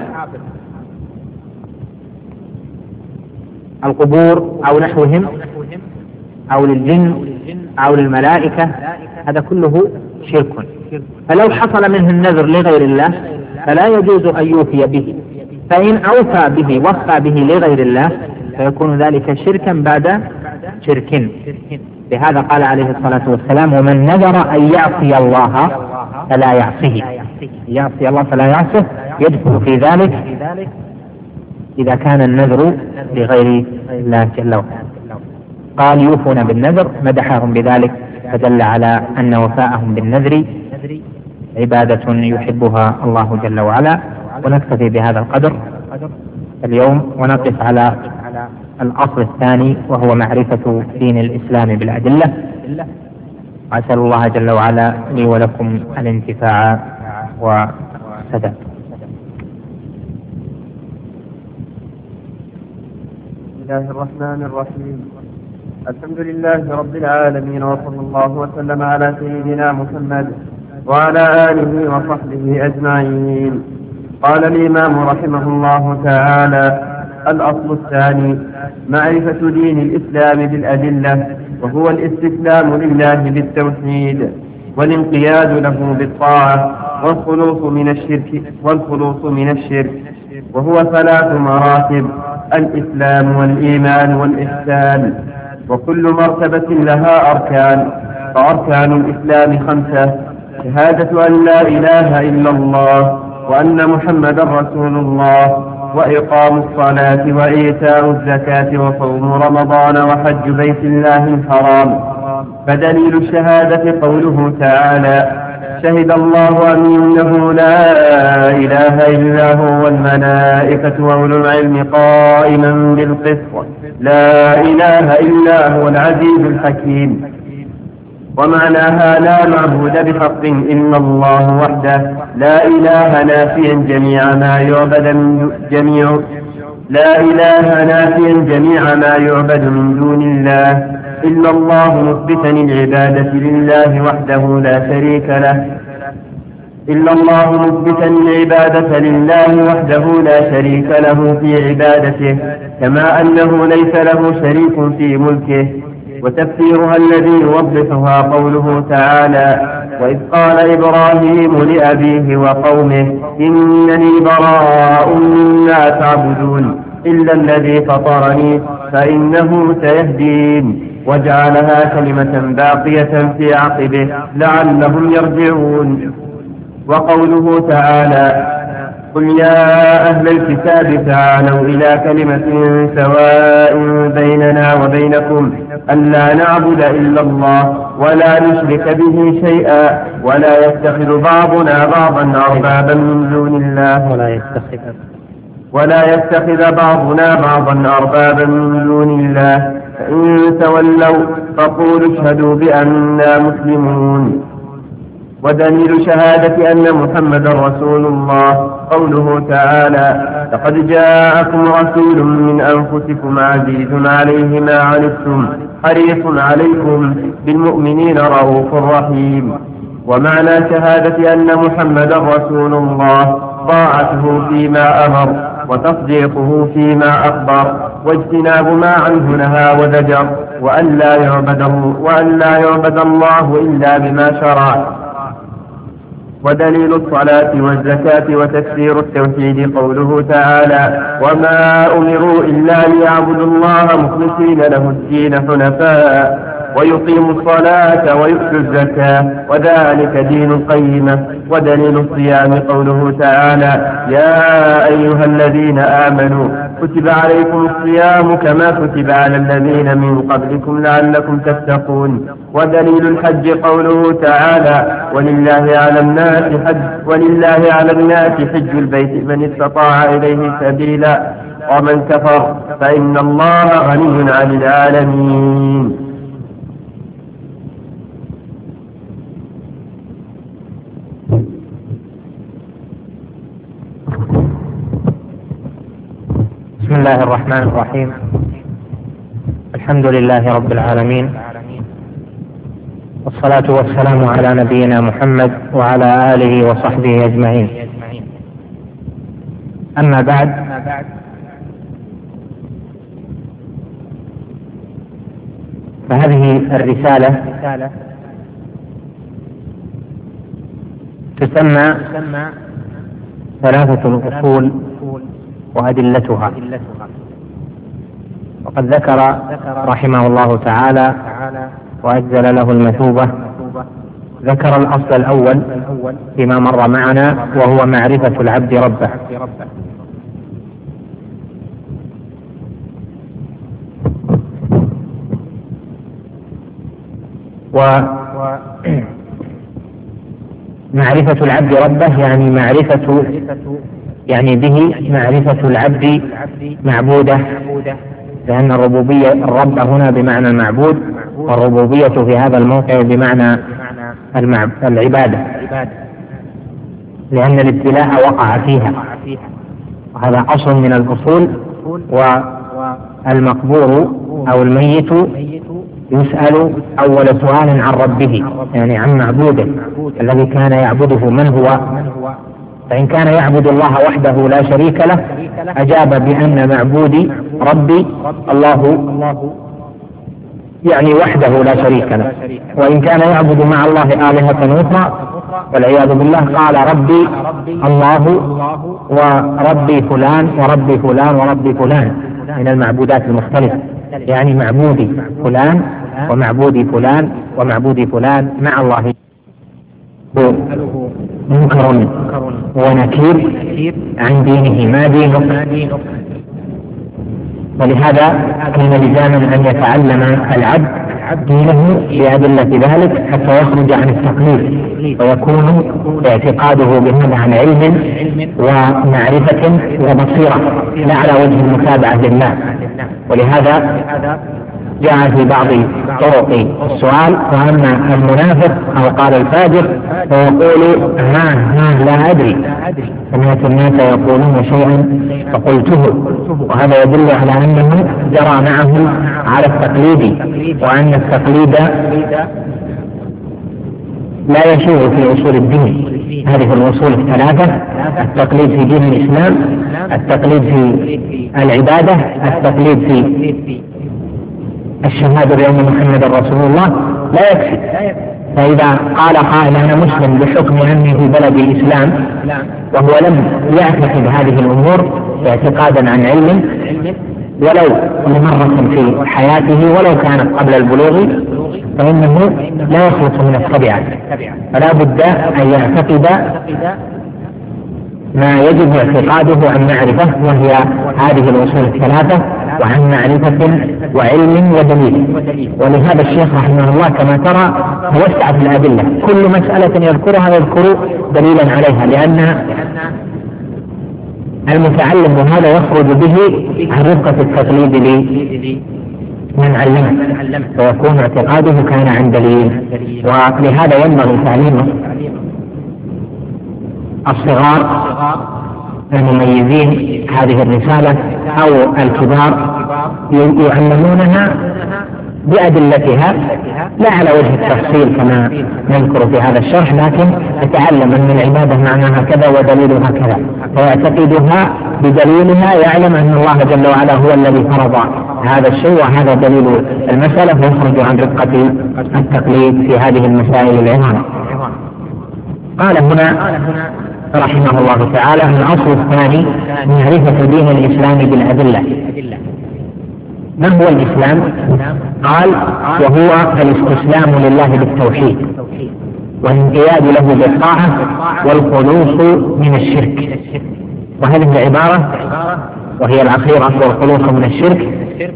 القبور أو نحوهم أو للجن أو للملائكة، هذا كله شرك. فلو حصل منه النذر لغير الله فلا يجوز أن يوفي به، فإن أوفى به وفى به لغير الله فيكون ذلك شركا بعد شرك. لهذا قال عليه الصلاة والسلام: ومن نذر أن يعصي الله فلا يعصيه. يعصي الله فلا يعصيه يدخل في ذلك إذا كان النذر لغير الله جل وعلا. قال: يوفون بالنذر، مدحهم بذلك فدل على أن وفاءهم بالنذر عبادة يحبها الله جل وعلا. ونكتفي بهذا القدر اليوم، ونقف على الأصل الثاني وهو معرفة دين الإسلام بالأدلة. وأسأل الله جل وعلا لي ولكم الانتفاع والسداد. بسم الله الرحمن الرحيم. الحمد لله رب العالمين، وصلى الله وسلم على سيدنا محمد وعلى آله وصحبه أجمعين. قال الإمام رحمه الله تعالى: الأصل الثاني معرفة دين الإسلام بالأدلة، وهو الاستسلام لله بالتوحيد والانقياد له بالطاعة والخلوص من الشرك، وهو 3 مراتب: الإسلام والإيمان والإحسان، وكل مرتبة لها أركان. فأركان الإسلام 5: شهادة أن لا إله إلا الله وأن محمدا رسول الله، وإقام الصلاة وإيتاء الزكاة وصوم رمضان وحج بيت الله الحرام. فدليل الشهادة قوله تعالى: شهد الله أنه لا إله إلا هو والملائكة وأولو العلم قائما بالقسط لا إله إلا هو العزيز الحكيم. ومعناها لا معبود بحق إلا الله وحده، لا إله نافيا جميع ما يعبد من دون الله، إلا الله مثبتا العبادة لله وحده لا شريك له، في عبادته، كما أنه ليس له شريك في ملكه. وتفسيرها الذي يوضحها قوله تعالى: وإذ قال إبراهيم لأبيه وقومه إنني براء مما تعبدون إلا الذي فطرني فإنه سيهدين، وجعلها كلمة باقية في عقبه لعلهم يرجعون. وقوله تعالى: قل يا أهل الكتاب تعالوا إلى كلمة سواء بيننا وبينكم ألا نعبد إلا الله ولا نشرك به شيئا ولا يتخذ بعضنا بعضا أربابا من دون الله فإن تولوا فقولوا اشهدوا بأننا مسلمون. ودليل شهادة أن محمدا رسول الله قوله تعالى: لقد جاءكم رسول من أنفسكم عزيز عليه ما عنتم حريص عليكم بالمؤمنين رؤوف رحيم. ومعنى شهادة أن محمدا رسول الله طاعته فيما أمر وتصديقه فيما أخبر واجتناب ما عنه نهى وزجر، وأن لا يعبد الله إلا بما شرع. ودليل الصلاة والزكاة وتفسير التوحيد قوله تعالى: وما أمروا إلا ليعبدوا الله مخلصين له الدين حنفاء ويقيموا الصلاة ويؤتوا الزكاة وذلك دين القيمة. ودليل الصيام قوله تعالى: يا أيها الذين آمنوا كتب عليكم الصيام كما كتب على الذين من قبلكم لعلكم تتقون. ودليل الحج قوله تعالى: ولله على الناس حج البيت من استطاع إليه سبيلا ومن كفر فإن الله غني عن العالمين. بسم الله الرحمن الرحيم. الحمد لله رب العالمين، والصلاة والسلام على نبينا محمد وعلى آله وصحبه أجمعين. أما بعد، فهذه الرسالة تسمى ثلاثة الأصول وأدلتها. وقد ذكر رحمه الله تعالى وأجزل له المثوبة، ذكر الأصل الأول فيما مر معنا، وهو معرفة العبد ربه. ومعرفة العبد ربه يعني به معرفة العبد معبوده، لأن الرب هنا بمعنى المعبود، والربوبية في هذا الموقع بمعنى العبادة، لأن الابتلاء وقع فيها، وهذا أصل من الأصول. والمقبور أو الميت يسأل أول سؤال عن ربه، يعني عن معبوده الذي كان يعبده من هو. فإن كان يعبد الله وحده لا شريك له أجاب بأن معبودي ربي الله، يعني وحده لا شريك له. وإن كان يعبد مع الله آلهة أخرى والعياذ بالله قال ربي الله وربي فلان وربي فلان وربي فلان من المعبودات المختلفة، يعني معبودي فلان ومعبودي فلان ومعبودي فلان مع الله منكر ونكير عن دينه. ما دينك؟ ولهذا كان لزاما أن يتعلم العبد دينه بأدلة ذلك حتى يخرج عن التقليد ويكون اعتقاده بهذا عن علم ومعرفة وبصيرة لا على وجه المتابعة لله. ولهذا جاء في بعض طرق السؤال: وأما المنافق أو قال الفاجر فيقول ها لا أدري، سمعت الناس يقولون شيئا فقلته. وهذا يدل على أنه جرى معه على التقليد، وأن التقليد لا يشوع في أصول الدين. هذه الأصول الثلاثة: التقليد في دين الإسلام، التقليد في العبادة، التقليد في الشهادة بأن محمد رسول الله، لا يكفي. فإذا قال قائل أنا مسلم بحكم أني في بلد الإسلام وهو لم يعتقد هذه الأمور اعتقادا عن علم ولو لمرة في حياته ولو كانت قبل البلوغ، فإنه لا يخلص من الطبيعة، فلا بد أن يعتقد ما يجب اعتقاده عن معرفة، وهي هذه الأصول الثلاثة، وعن معرفة وعلم ودليل. ولهذا الشيخ رحمه الله كما ترى توسع في الأدلة، كل مسألة يذكرها يذكر دليلا عليها، لأن المتعلم وهذا يخرج به عن رفقة التقليد من علمه، ويكون اعتقاده كان عن دليل. ولهذا ينبغي تعليم الصغار المميزين هذه الرسالة أو الكبار يعلمونها بأدلتها، لا على وجه التفصيل كما نذكر في هذا الشرح، لكن يتعلم أن العبادة معناها كذا ودليلها كذا، فيعتقدها بدليلها، يعلم أن الله جل وعلا هو الذي فرض هذا الشيء وهذا دليل المسألة، فيخرج عن رقة التقليد في هذه المسائل العظام. قال هنا رحمه الله تعالى: الأصل الثاني معرفة دين الإسلام بالأدلة. ما هو الإسلام؟ قال: وهو الاستسلام لله بالتوحيد والانقياد له بالطاعة والخلوص من الشرك. وهذه العبارة وهي الأخيرة، والخلوص من الشرك،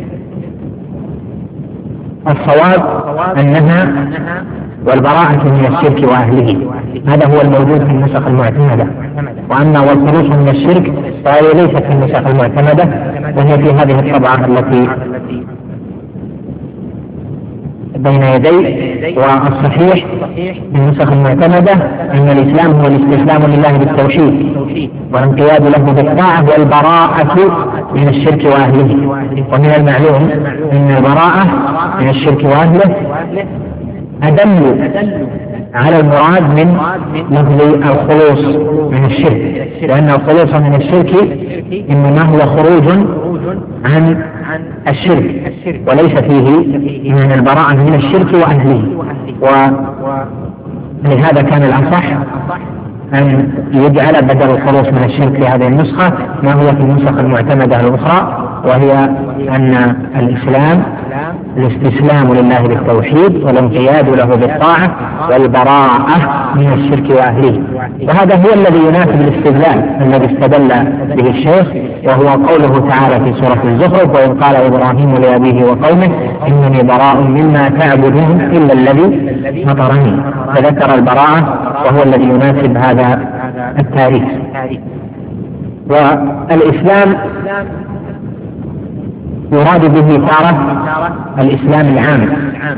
الصواب أنها والبراءة من الشرك وأهله، هذا هو الموجود في النسخ المعتمدة. وأما والخلوص من الشرك فهي ليست في النسخ المعتمدة، وهي في هذه الطبعة التي بين يدي. والصحيح في النسخ المعتمدة أن الإسلام هو الاستسلام لله بالتوحيد والانقياد له بالطاعة والبراءة من الشرك وأهله. ومن المعلوم أن البراءة من الشرك وأهله أدل على المراد من لفظ الخلوص من الشرك، لأن الخلوص من الشرك إنما هو خروج عن الشرك وليس فيه من البراءة من الشرك وأهله. ولهذا كان الأصح أن يجعل بدل الخلوص من الشرك في هذه النسخة ما هو في النسخ المعتمدة الأخرى، وهي أن الإسلام الاستسلام لله بالتوحيد والانقياد له بالطاعة والبراءة من الشرك وأهله. وهذا هو الذي يناسب الاستدلال الذي استدل به الشيخ، وهو قوله تعالى في سورة الزخرف: وإذ قال إبراهيم لأبيه وقومه إنني براء مما تعبدون إلا الذي فطرني. فذكر البراءة وهو الذي يناسب هذا التاريخ. والإسلام يراد به تارة الإسلام العام،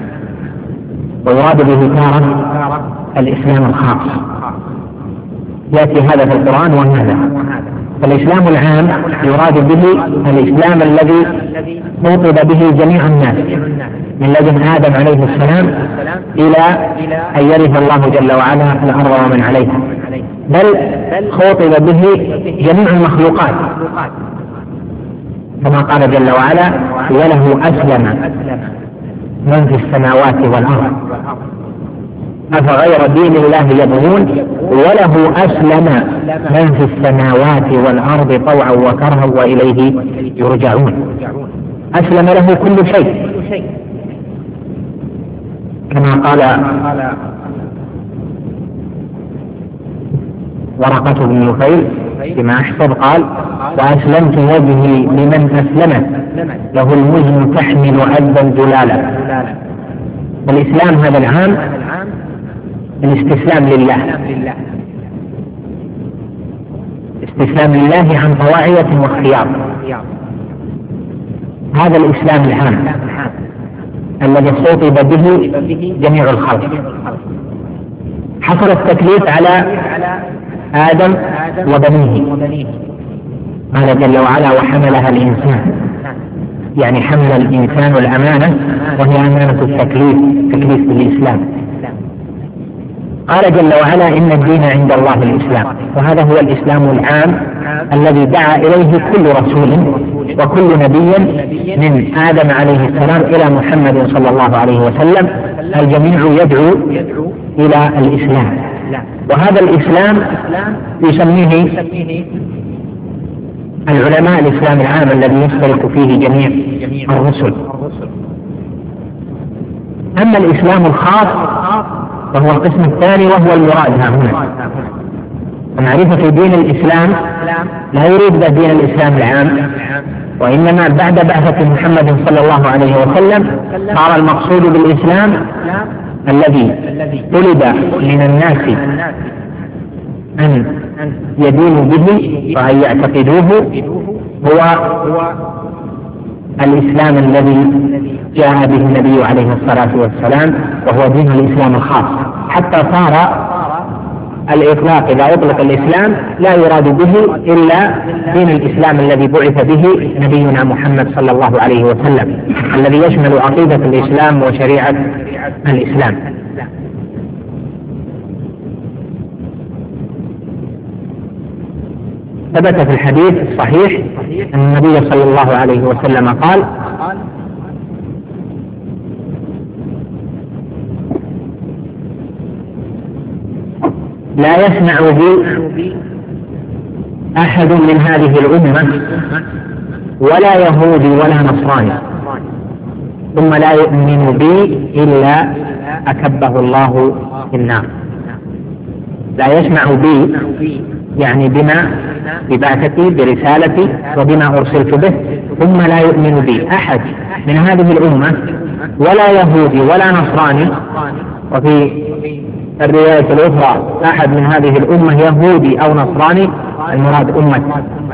ويراد به تارة الإسلام الخاص، يأتي هذا في القرآن وهذا. فالإسلام العام يراد به الإسلام الذي نوطد به جميع الناس من لدن آدم عليه السلام إلى أن يرث الله جل وعلا الأرض ومن عليها، بل خوطب به جميع المخلوقات، كما قال جل وعلا: وله أسلم من في السماوات والأرض أفغير دين الله يبغون وله أسلم من في السماوات والأرض طوعا وكرها وإليه يرجعون. أسلم له كل شيء، كما قال ورقة بن نفيل بما أحسب قال: وأسلمت وجهي لمن أسلمت له المزن تحمل عذبا جلالا. الإسلام هذا العام الاستسلام لله، استسلام لله عن طواعية واختيار. هذا الإسلام العام الذي استوطب به جميع الخلق. حصل التكليف على آدم وبنيه، قال جل وعلا وحملها الإنسان، يعني حمل الإنسان الأمانة، وهي أمانة التكليف، تكليف بالإسلام. قال جل وعلا إن الدين عند الله الإسلام، وهذا هو الإسلام العام الذي دعا إليه كل رسول وكل نبي من آدم عليه السلام إلى محمد صلى الله عليه وسلم، الجميع يدعو إلى الإسلام. وهذا الإسلام يسميه العلماء الإسلام العام الذي يشترك فيه جميع الرسل. أما الإسلام الخاص فهو القسم الثاني، وهو المراد ها هنا. معرفة دين الإسلام لا يريد به دين الإسلام العام، وإنما بعد بعثة محمد صلى الله عليه وسلم صار المقصود بالإسلام الذي طلب من الناس أن يدينوا به وأن يعتقدوه، هو الإسلام الذي جاء به النبي عليه الصلاة والسلام، وهو دين الإسلام الخاص. حتى صار الإطلاق إذا أطلق الإسلام لا يراد به إلا دين الإسلام الذي بعث به نبينا محمد صلى الله عليه وسلم، الذي يشمل عقيدة الإسلام وشريعة الإسلام. ثبت في الحديث الصحيح أن النبي صلى الله عليه وسلم قال: لا يسمع بي أحد من هذه الأمة ولا يهودي ولا نصراني ثم لا يؤمن بي إلا أكبه الله في النار. لا يسمع بي يعني بما ببعثتي برسالتي وبما أرسلت به، ثم لا يؤمن بي أحد من هذه الأمة ولا يهودي ولا نصراني، وفي الرواية الأخرى أحد من هذه الأمة يهودي أو نصراني، المراد أمة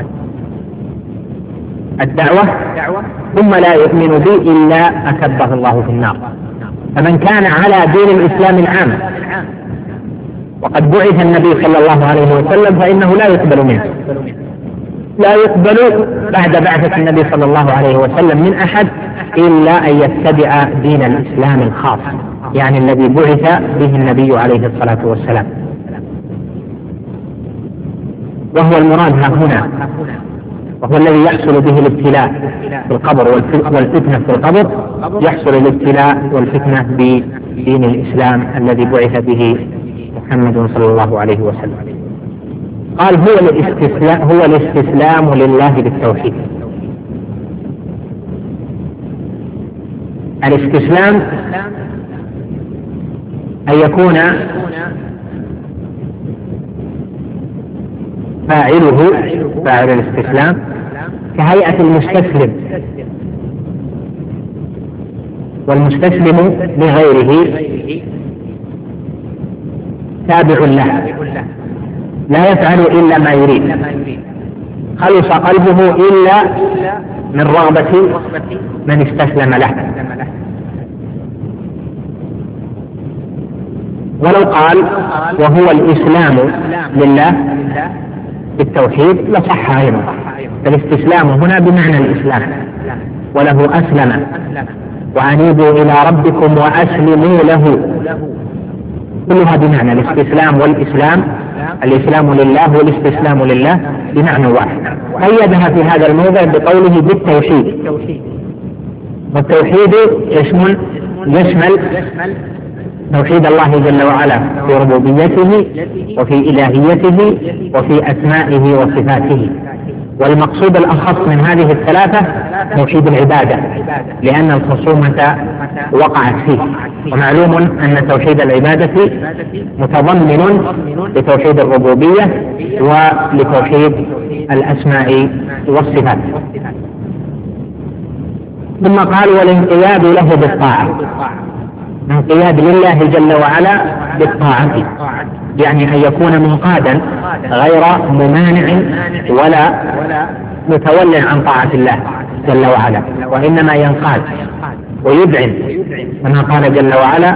الدعوة، ثم لا يؤمن بي إلا أكبه الله في النار. فمن كان على دين الإسلام العام وقد بعث النبي صلى الله عليه وسلم فإنه لا يقبل منه، لا يقبل بعد بعثة النبي صلى الله عليه وسلم من أحد إلا أن يتبع دين الإسلام الخاص، يعني الذي بعث به النبي عليه الصلاة والسلام. وهو المراد ها هنا، وهو الذي يحصل به الابتلاء في القبر والفتنة في القبر، يحصل الابتلاء والفتنة بدين الإسلام الذي بعث به محمد صلى الله عليه وسلم. قال هو الاستسلام لله بالتوحيد. الاستسلام أن يكون فاعل الاستسلام كهيئة المستسلم، والمستسلم لغيره تابع له لا يفعل إلا ما يريد، خلص قلبه إلا من رغبة من استسلم له. ولو قال وهو الإسلام لله بالتوحيد لصح أيضا، فالاستسلام هنا بمعنى الإسلام، وله أسلم وأنيبوا إلى ربكم وأسلموا له، كلها بمعنى الاستسلام والإسلام. الإسلام لله والاستسلام لله بمعنى واحد. قيدها في هذا الموضع بقوله بالتوحيد، والتوحيد يشمل توحيد الله جل وعلا في ربوبيته وفي إلهيته وفي أسمائه وصفاته. والمقصود الأخص من هذه الثلاثة توحيد العبادة، لأن الخصومة وقعت فيه، ومعلوم أن توحيد العبادة متضمن لتوحيد الربوبية ولتوحيد الأسماء والصفات. ثم قال والانقياد له بالطاعة. انقياد لله جل وعلا بالطاعة، يعني أن يكون منقادا غير ممانع ولا متول عن طاعة الله جل وعلا، وإنما ينقاد ويذعن كما قال جل وعلا: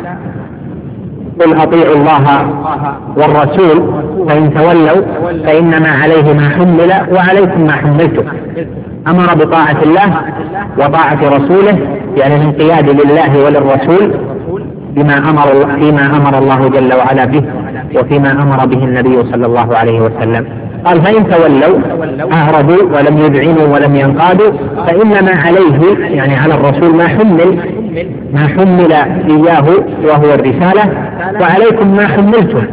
قل أطيعوا الله والرسول فإن تولوا فإنما عليه ما حمل وعليكم ما حملتم. أمر بطاعة الله وطاعة رسوله، يعني الانقياد لله وللرسول فيما أمر الله جل وعلا به وفيما أمر به النبي صلى الله عليه وسلم. قال: فإن تولوا أعرضوا ولم يذعنوا ولم ينقادوا فإنما عليه، يعني على الرسول، ما حمل إياه وهو الرسالة، وعليكم ما حملتم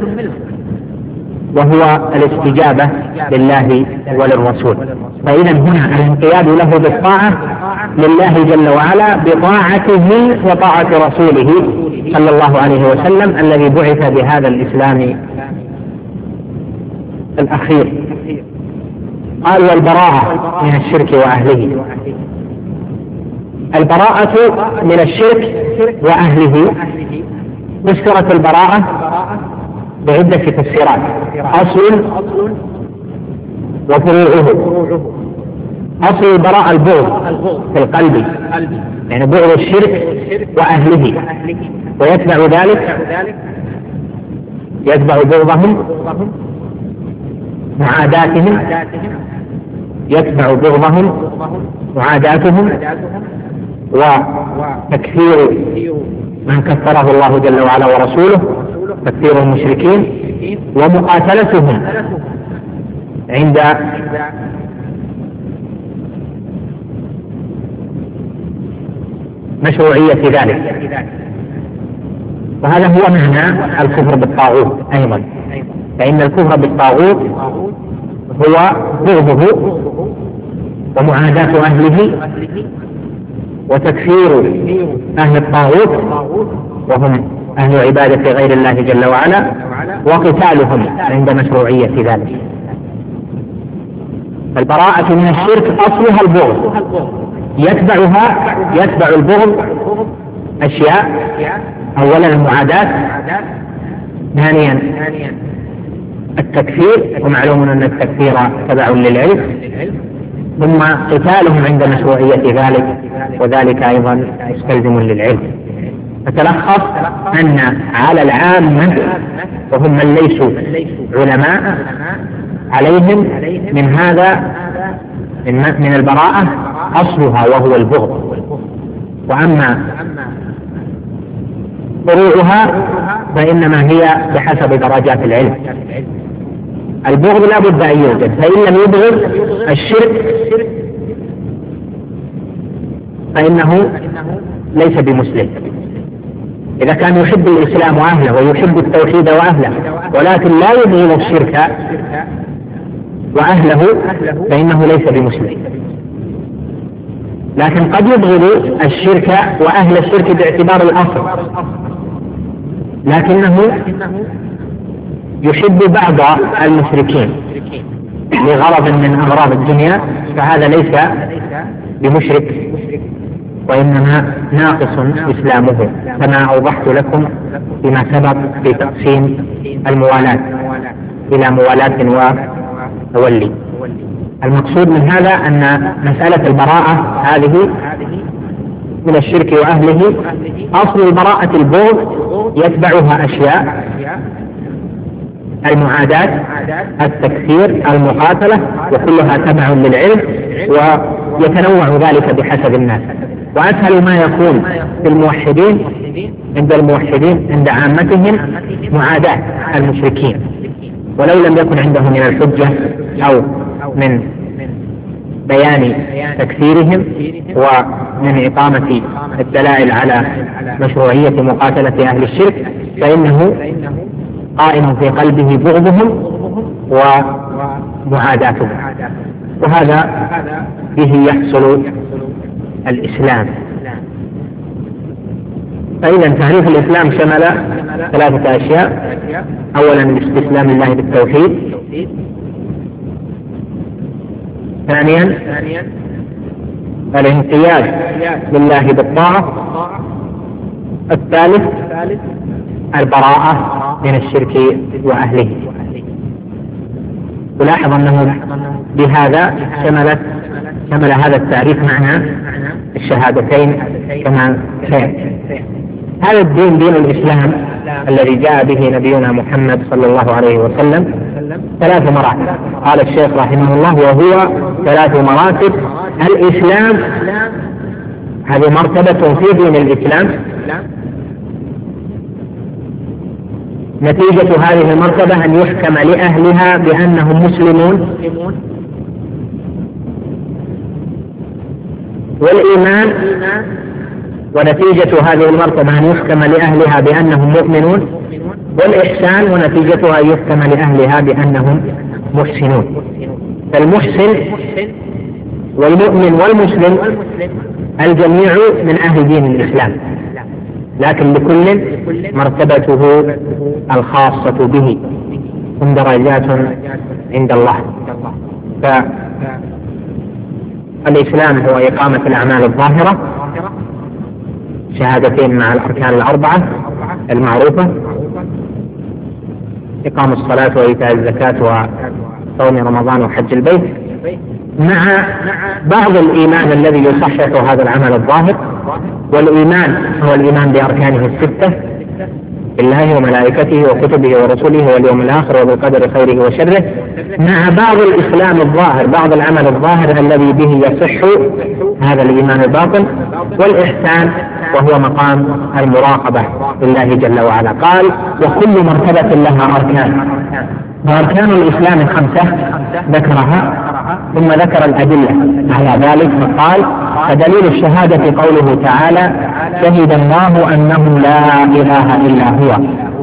وهو الاستجابة لله وللرسول. فإذا هنا الانقياد له بالطاعة لله جل وعلا بطاعته وطاعة رسوله صلى الله عليه وسلم الذي بعث بهذا الإسلام الأخير. قال: والبراءة من الشرك وأهله. البراءة من الشرك وأهله فسرت البراءة بعدة تفسيرات: أصل وفروعه. أصل البراءة البغض في القلب، يعني بغض الشرك وأهله، ويتبع ذلك بغضهم معاداتهم، يتبع بغضهم معاداتهم وتكفير من كفره الله جل وعلا ورسوله، تكفير المشركين، ومقاتلتهم عند مشروعية ذلك. وهذا هو معنى الكفر بالطاغوت أيضا، فإن الكفر بالطاغوت هو بغضه ومعاداة أهله وتكفير أهل الطاغوت وهم أهل عبادة غير الله جل وعلا، وقتالهم عند مشروعية ذلك. البراءة من الشرك أصلها البغض، يتبع البغض أشياء: أولا المعاداة، ثانيا التكفير، ومعلوم أن التكفير تبع للعلم، ثم قتالهم عند مشروعية ذلك، وذلك أيضا مستلزم للعلم. فتلخص أن على العامة وهم من ليسوا علماء عليهم من هذا من البراءة أصلها وهو البغض، وأما فروعها فإنما هي بحسب درجات العلم. البغض لا بد أن يوجد، فإن لم يبغض الشرك فإنه ليس بمسلم. إذا كان يحب الإسلام وأهله ويحب التوحيد وأهله ولكن لا يبغض الشرك وأهله فإنه ليس بمسلم. لكن قد يبغض الشرك وأهل الشرك باعتبار الأصل، لكنه يحب بعض المشركين لغرض من أغراض الدنيا، فهذا ليس بمشرك وإنما ناقص إسلامه، كما أوضحت لكم فيما سبق في تقسيم الموالاة إلى موالاة وتولي. المقصود من هذا أن مسألة البراءة هذه من الشرك وأهله أصل البراءة البغض، يتبعها أشياء: المعاداة، التكفير، المقاتلة، وكلها تبع للعلم، ويتنوع ذلك بحسب الناس. وأسهل ما يكون في الموحدين عند عامتهم معاداة المشركين، ولو لم يكن عندهم من الحجة أو من بيان تكفيرهم ومن إقامة الدلائل على مشروعية مقاتلة أهل الشرك، فإنه قائم في قلبه بغضهم ومعاداتهم، وهذا به يحصل الإسلام. فإذا تعريف الإسلام شمل 3 أشياء: أولا الاستسلام لله بالتوحيد، ثانيا الانقياد لله بالطاعة، الثالث البراءة من الشرك وأهله. ولاحظ أنه بهذا شمل هذا التعريف معنى الشهادتين كما سيأتي. هذا الدين دين الإسلام الذي جاء به نبينا محمد صلى الله عليه وسلم 3 مراتب. قال الشيخ رحمه الله: وهو 3 مراتب. الإسلام هذه مرتبة في دين الإسلام، نتيجة هذه المرتبة أن يحكم لأهلها بأنهم مسلمون، والإيمان ونتيجة هذه المرتبة أن يحكم لأهلها بأنهم مؤمنون، والإحسان ونتيجتها أن يحكم لأهلها بأنهم محسنون. فالمحسن والمؤمن والمسلم الجميع من أهل دين الإسلام، لكن لكل مرتبته الخاصة به، هم درجات عند الله. فالإسلام هو إقامة الأعمال الظاهرة، شهادتين مع الأركان 4 المعروفة، إقام الصلاة وإيتاء الزكاة وصوم رمضان وحج البيت، مع بعض الإيمان الذي يصحح هذا العمل الظاهر. والإيمان هو الإيمان بأركانه 6: بالله وملائكته وكتبه ورسله واليوم الآخر وبالقدر خيره وشره، مع بعض الإسلام الظاهر، بعض العمل الظاهر الذي به يصح هذا الإيمان الباطن. والإحسان وهو مقام المراقبة لله جل وعلا. قال: وكل مرتبة لها أركان، وأركان الإسلام 5 ذكرها، ثم ذكر الأدلة على ذلك فقال: فدليل الشهادة قوله تعالى: شهد الله أنه لا إله إلا هو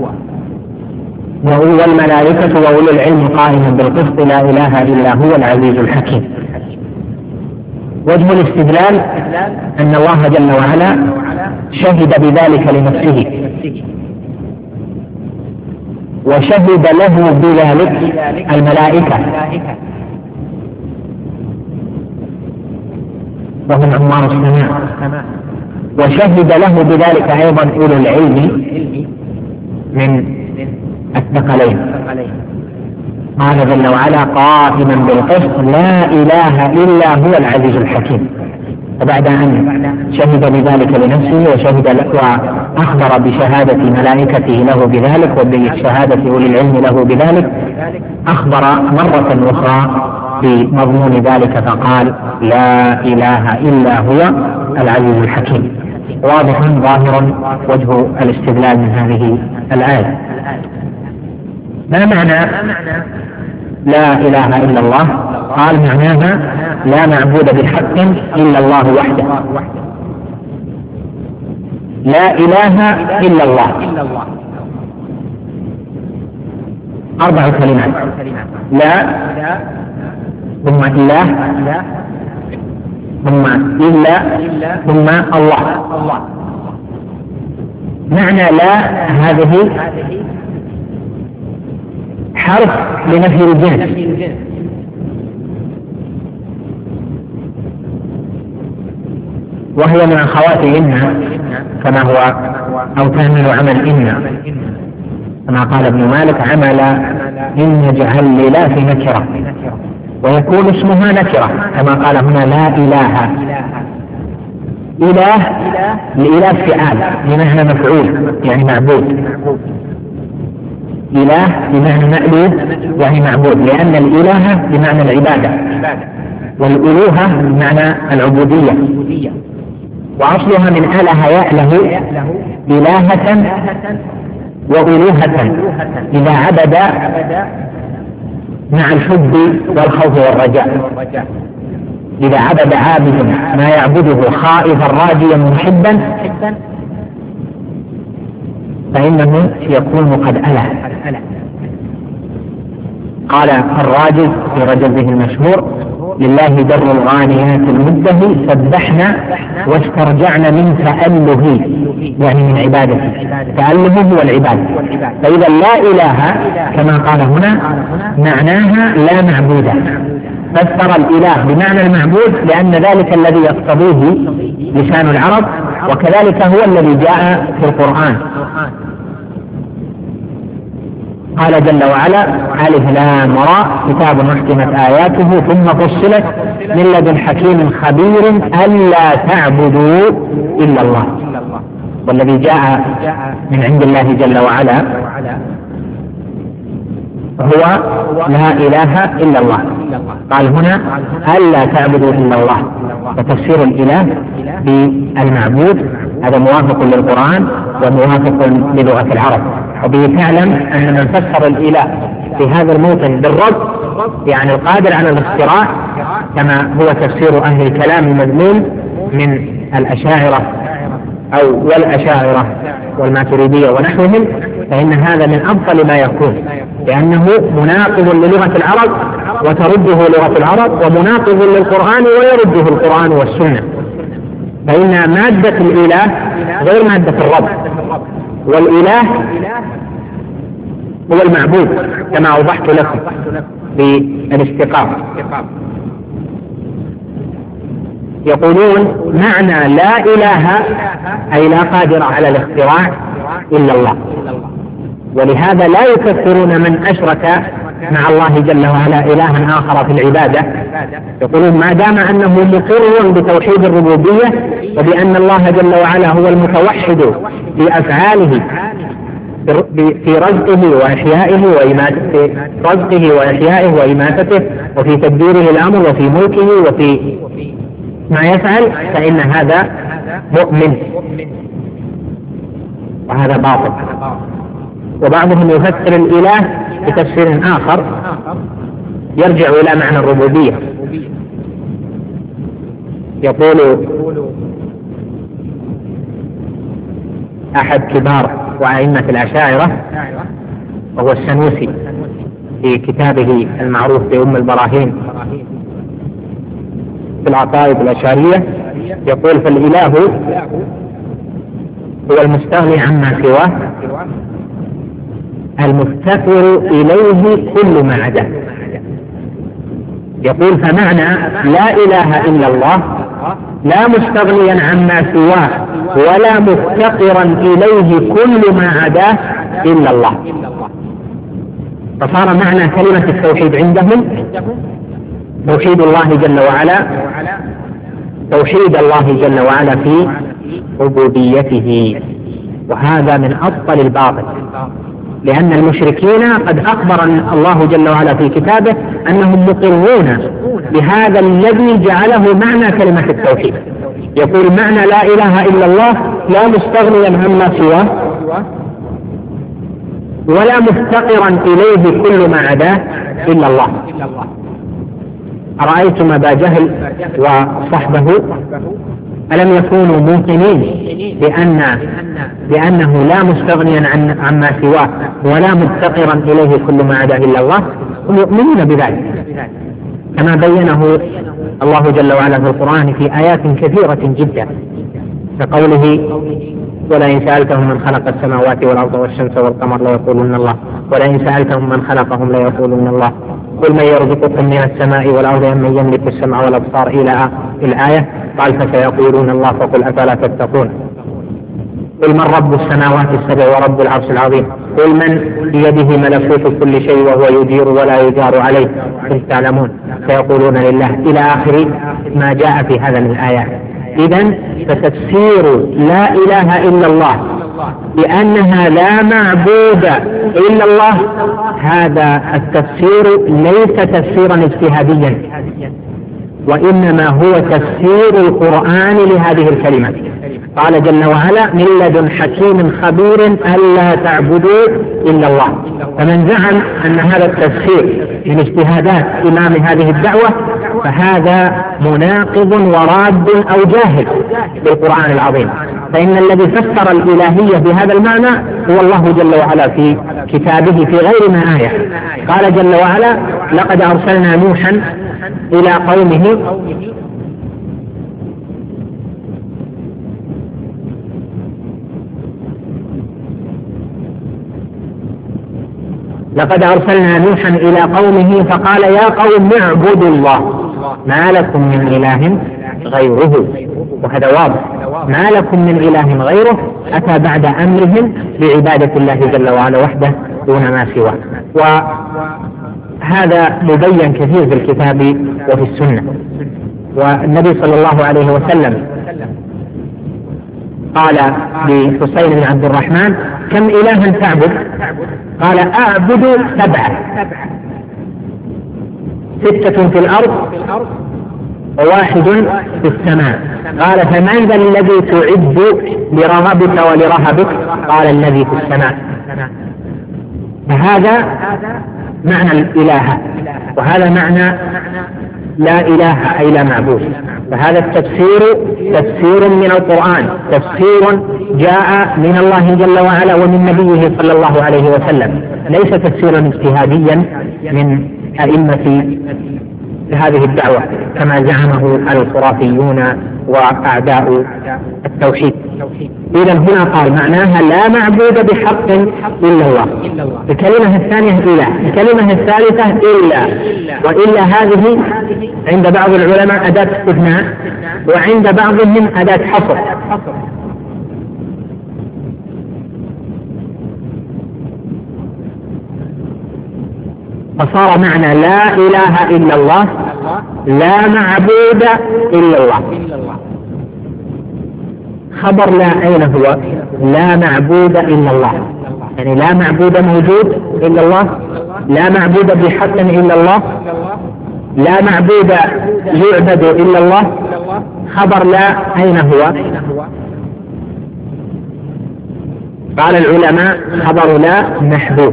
والملائكة وأولو العلم قائما بالقسط لا إله إلا هو العزيز الحكيم. وجه الاستدلال أن الله جل وعلا شهد بذلك لنفسه، وشهد له بذلك الملائكة وهم عمار السماء، وشهد له بذلك أيضا أولو العلم من الثقلين. قال جل وعلا: قائما بالقسط لا إله إلا هو العزيز الحكيم. فبعد أن شهد بذلك لنفسه وأخبر بشهادة ملائكته له بذلك وبشهادة أولي العلم له بذلك، أخبر مرة أخرى بمضمون ذلك فقال: لا إله إلا هو العزيز الحكيم. واضح ظاهر وجه الاستدلال من هذه الآية. ما معنى لا إله إلا الله؟ قال: معناها لا معبود بحق إلا الله وحده. لا إله إلا الله 4 كلمات: لا ثم إله ثم إلا ثم الله. معنى لا هذه حرف لنفي الجنس، وهي من أخوات إن كما هو، أو تعمل عمل إن كما قال ابن مالك: عمل إن اجعل لا في نكرة، ويكون اسمها نكرة كما قال هنا: لا إله. إله الإله فعال بمعنى مفعول يعني معبود، إله بمعنى مألوه يعني معبود، لأن الإله بمعنى العبادة، والألوهة بمعنى العبودية، وأصلها من أله يأله إلهة وألوهة، إذا عبد مع الحب والخوف والرجاء. إذا عبد عابد ما يعبده خائفا راجيا محبا فإنه يكون قد أله. قال الراجز في رجزه المشهور: لله در الغانيات المده سبحنا واسترجعنا من تأله، يعني من عبادته. تأله هو العبادة. فإذا لا إله كما قال هنا معناها لا معبود، فسر الإله بمعنى المعبود لأن ذلك الذي يقتضيه لسان العرب وكذلك هو الذي جاء في القرآن. قال جل وعلا: ألف لام را كتاب أحكمت آياته ثم فصلت من لدن حكيم خبير ألا تعبدوا إلا الله. والذي جاء من عند الله جل وعلا هو لا إله إلا الله. قال هنا: ألا تعبدوا إلا الله، وتفسير الإله بالمعبود هذا موافق للقرآن وموافق للغة العرب. وبه تعلم أن من فسر الإله في هذا الموطن بالرب يعني القادر على الاختراع، كما هو تفسير أهل الكلام المذموم من الأشاعرة والأشاعرة والماتريدية ونحوهم، فإن هذا من أبطل ما يكون، لأنه مناقض للغة العرب وترده لغة العرب، ومناقض للقرآن ويرده القرآن والسنة. فإن مادة الإله غير مادة الرب، والإله هو المعبود كما أوضحت لكم بالاستقامة. يقولون معنى لا إله أي لا قادر على الاختراع إلا الله، ولهذا لا يكفرون من أشرك مع الله جل وعلا إلها آخر في العبادة. يقولون ما دام أنه مقر بتوحيد الربوبية وبأن الله جل وعلا هو المتوحد بأفعاله في رزقه وإحيائه وإماتته، رزقه وإحيائه وإماتته، وفي تدبيره الأمر وفي ملكه وفي ما يفعل، فإن هذا مؤمن وهذا باطل. وبعضهم يفسر الإله بتفسير آخر يرجع إلى معنى الربوبية. يقول أحد كبار وأئمة الأشاعرة وهو السنوسي في كتابه المعروف بأم البراهين في العقائد الأشعرية، يقول: فالإله هو المستغني عما سواه المفتقر إليه كل ما عداه. يقول: فمعنى لا إله إلا الله لا مستغنيا عما سواه ولا مفتقرا إليه كل ما عداه إلا الله. فصار معنى كلمة التوحيد عندهم توحيد الله جل وعلا، توحيد الله جل وعلا في ربوبيته، وهذا من أبطل الباطل، لأن المشركين قد أخبر الله جل وعلا في كتابه أنهم مقرون بهذا الذي جعله معنى كلمة التوحيد. يقول: معنى لا إله إلا الله لا مستغنيا عما سواه ولا مفتقرا إليه كل ما عداه إلا الله. أرأيتم أبا جهل وصحبه ألم يكونوا موقنين بأنه لا مستغنيا عما سواه ولا مفتقرا إليه كل ما عداه إلا الله؟ هم يؤمنون بذلك كما بينه الله جل وعلا في القرآن في آيات كثيرة جدا، كقوله: ولئن سألتهم من خلق السماوات والأرض والشمس والقمر ليقولن الله ولئن سألتهم من خلقهم ليقولن الله قل من يرزقكم من السماء والأرض أمن يملك السمع والأبصار إلى الآية. قال: فسيقولون الله فقل أفلا تتقون. قل: من رب السماوات السبع ورب العرش العظيم. قل: من بيده ملكوت كل شيء وهو يجير ولا يجار عليه إن تعلمون. فيقولون لله، إلى آخر ما جاء في هذا من الآيات. إذن فتفسير لا إله إلا الله بأنها لا معبود إلا الله، هذا التفسير ليس تفسيرا اجتهاديا، وإنما هو تفسير القرآن لهذه الكلمة. قال جل وعلا: من لدن حكيم خبير ألا تعبدوا إلا الله. فمن زعم أن هذا التفسير من اجتهادات إمام هذه الدعوة فهذا مناقض وراد أو جاهل بالقرآن العظيم، فإن الذي فسر الإلهية بهذا المعنى هو الله جل وعلا في كتابه في غير ما آية. قال جل وعلا: لقد أرسلنا نوحا إلى قومه فقال: يا قوم اعبدوا الله ما لكم من إله غيره. وهذا واضح ما لكم من إله غيره أتى بعد أمرهم بعبادة الله جل وعلا وحده دون ما سواه. وهذا مبين كثير في الكتاب وفي السنة. والنبي صلى الله عليه وسلم قال لحسين بن عبد الرحمن: كم إلها تعبد؟ قال: أعبد 7، 6 في الأرض و1 في السماء. قال: فمن ذا الذي تعد لرغبك ولرهبك؟ قال: الذي في السماء. فهذا معنى الإله، وهذا معنى لا إله أي لا معبود. فهذا التفسير تفسير من القرآن، تفسير جاء من الله جل وعلا ومن نبيه صلى الله عليه وسلم، ليس تفسيرا اجتهاديا من أئمة هذه الدعوة كما زعمه الخرافيون وأعداء التوحيد. إذا هنا قال معناها لا معبود بحق إلا الله. الكلمة الثانية إله، الكلمة الثالثة إلا، وإلا هذه عند بعض العلماء أداة استثناء، وعند بعضهم أداة حصر. فصار معنى لا إله إلا الله، لا معبود إلا الله. خبر لا أين هو؟ لا معبود إلا الله، يعني لا معبود موجود إلا الله، لا معبود بحق إلا الله، لا معبود يعبد إلا الله. خبر لا أين هو؟ قال العلماء: خبر لا محذوف،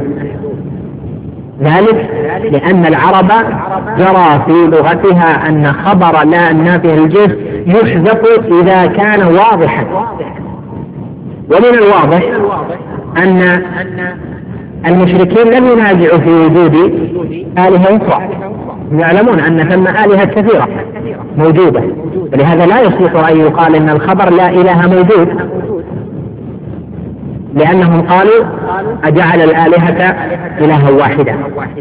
ذلك لأن العرب جرى في لغتها أن خبر لا النافية للجنس يحذف إذا كان واضحا. ومن الواضح أن المشركين لم ينازعوا في وجود آلهة أخرى، يعلمون أن ثم آلهة كثيرة موجودة، ولهذا لا يصلح أن يقال أن الخبر لا إله موجود، لأنهم قالوا: أجعل الآلهة إلها واحدة.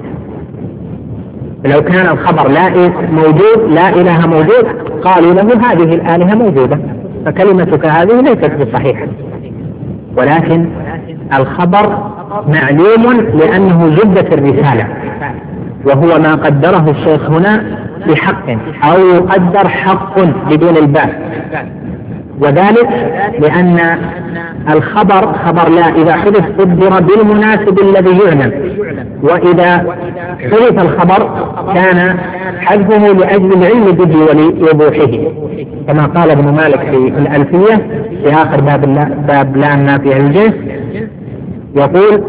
لو كان الخبر لا موجود، لا إله موجود، قالوا له: هذه الآلهة موجودة، فكلمتك هذه ليست بصحيحة. ولكن الخبر معلوم لأنه زبدة الرسالة، وهو ما قدره الشيخ هنا بحق، أو يقدر حق بدون الباء، وذلك لأن الخبر خبر لا إذا حدث قدر بالمناسب الذي يعلم، وإذا حدث الخبر كان حذفه لأجل العلم به ولوضوحه، كما قال ابن مالك في الألفية في آخر باب لا النافية للجنس، يقول: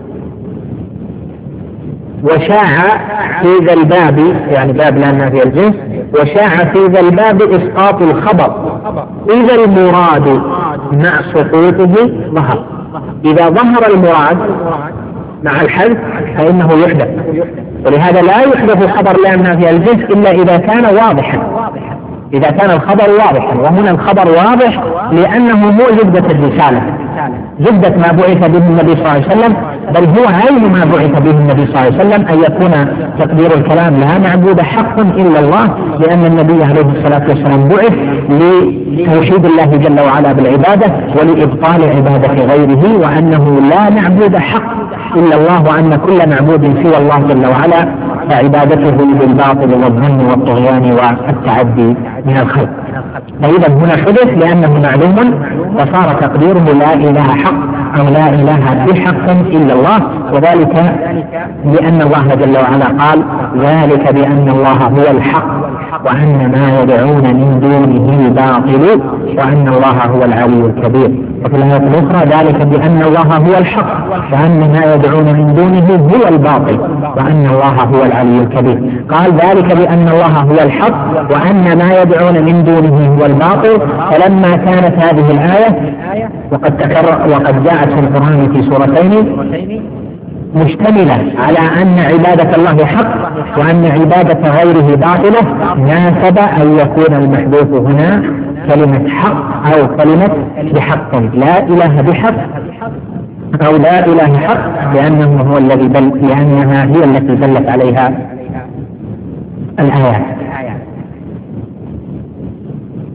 وشاع في ذا الباب، يعني باب لا النافية للجنس، وشاع في ذا الباب إسقاط الخبر إذا المراد مع سقوطه ظهر. إذا ظهر المراد مع الحذف فإنه يحدث، ولهذا لا يحدث خبر لا النافية للجنس إلا إذا كان واضحا، إذا كان الخبر واضحا. وهنا الخبر واضح لأنه مو زبدة الرسالة، زبدة ما بعث به النبي صلى الله عليه وسلم، بل هو عين ما بعث به النبي صلى الله عليه وسلم، أن يكون تقدير الكلام لا معبود حق إلا الله، لأن النبي عليه الصلاة والسلام بعث لتوحيد الله جل وعلا بالعبادة ولإبطال عبادة غيره، وأنه لا معبود حق إلا الله، وأن كل معبود سوى الله جل وعلا فعبادته بالباطل والظن والطغيان والتعدي من الخلق. فإذا هنا حدث لأنه معلوم، وصار تقديره لا إله حق أو لا إله بحق إلا الله، وذلك لأن الله جل وعلا قال: ذلك بأن الله هو الحق وأن ما يدعون من دونه الباطل وأن الله هو العلي الكبير. وفي الآية الأخرى: ذلك بأن الله هو الحق وأن ما يدعون من دونه هو الباطل وأن الله هو العلي الكبير. قال: ذلك بأن الله هو الحق وأن ما يدعون من دونه هو الباطل. فلما كانت هذه الآية وقد جاءت في القرآن في سورتين مشتملة على أن عبادة الله حق وأن عبادة غيره باطلة، ناسب أن يكون المحذوف هنا كلمة حق أو كلمة بحق، لا إله بحق أو لا إله حق، لأنه هو الذي لأنها هي التي دلت عليها الآيات.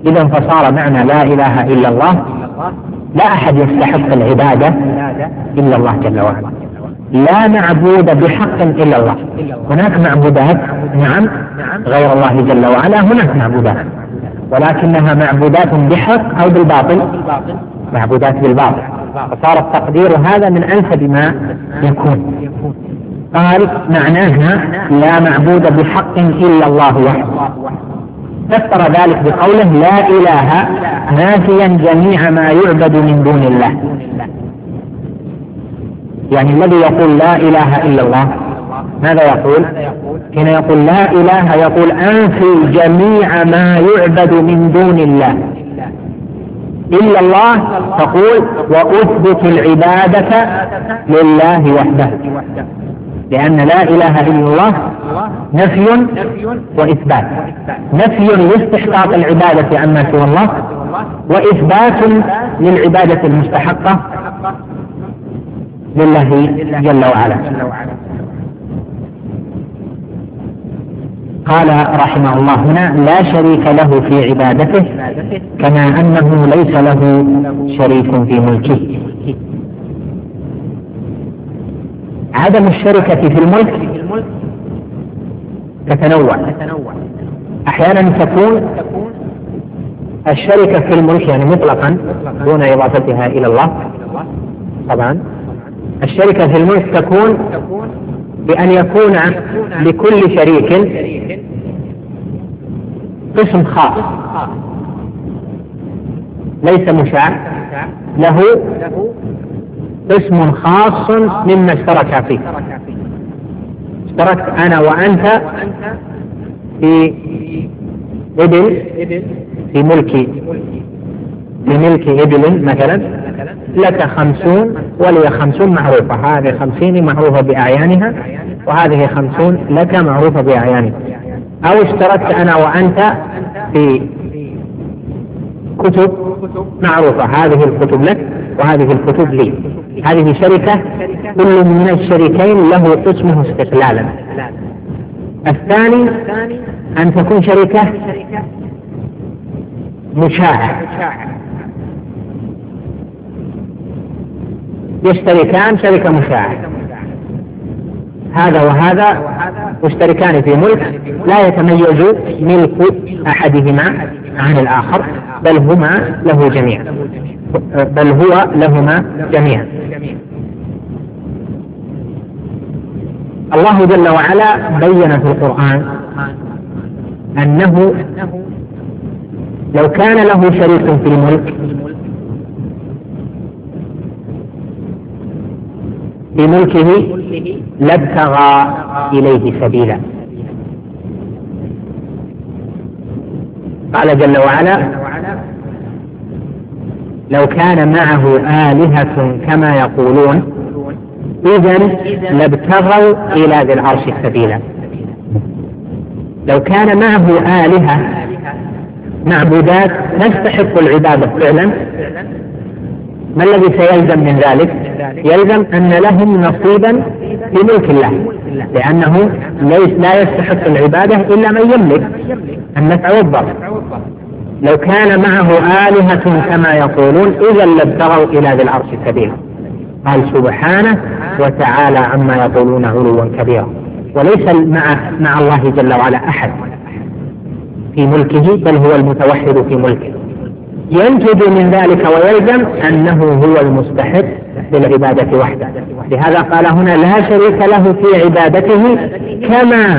إذا فصار معنى لا إله إلا الله لا أحد يستحق العبادة إلا الله جل وعلا، لا معبود بحق إلا الله. هناك معبودات نعم غير الله جل وعلا، هناك معبودات ولكنها معبودات بحق أو بالباطل، معبودات بالباطل، فصار التقدير هذا من أنسب ما يكون. قال معناها لا معبود بحق إلا الله وحده، فسر ذلك بقوله لا إله نافيا جميع ما يعبد من دون الله. يعني الذي يقول لا إله إلا الله ماذا يقول؟ حين يقول لا إله يقول أنفي جميع ما يعبد من دون الله إلا الله، تقول وأثبت العبادة لله وحده، لأن لا إله إلا الله نفي وإثبات، نفي لاستحقاق العبادة عما سوى الله، وإثبات للعبادة المستحقة لله جل وعلا. قال رحمه الله هنا لا شريك له في عبادته كما أنه ليس له شريك في ملكه. عدم الشركة في الملك تتنوع، أحيانا تكون الشركة في الملك يعني مطلقا دون إضافتها إلى الله. طبعا الشركة في الملك تكون بأن يكون لكل شريك قسم خاص ليس مشاع، له قسم خاص مما اشترك فيه. اشتركت أنا وأنت في إبل، في ملك إبل مثلا، لك 50 ولي 50 معروفة، هذه 50 معروفة بأعيانها وهذه 50 لك معروفة بأعيانها. أو اشتركت أنا وأنت في كتب معروفة، هذه الكتب لك وهذه الكتب لي، هذه شركة، كل من الشريكين له قسمه استقلالا. الثاني أن تكون شركة مشاعة، يشتركان شركة مشاعة، هذا وهذا مشتركان في ملك لا يتميز ملك أحدهما عن الآخر، بل هما له جميعا، بل هو لهما جميعا. الله جل وعلا بين في القرآن أنه لو كان له شريك في الملك في ملكه لابتغى إليه سبيلا. قال جل وعلا لو كان معه آلهة كما يقولون إذن لابتغوا إلى ذي العرش سبيلا. لو كان معه آلهة معبودات تستحق العبادة فعلا، ما الذي سيلزم من ذلك؟ يلزم أن لهم نصيبا في ملك الله، لأنه لا يستحق العبادة إلا من يملك النفع والضر. لو كان معه آلهة كما يقولون إذا لابتغوا إلى ذي العرش سبيلا. قال سبحانه وتعالى عما يقولون علوا كبيرا. وليس مع الله جل وعلا أحد في ملكه، بل هو المتوحد في ملكه. ينتج من ذلك ويلزم أنه هو المستحق للعبادة وحده. لهذا قال هنا لا شريك له في عبادته كما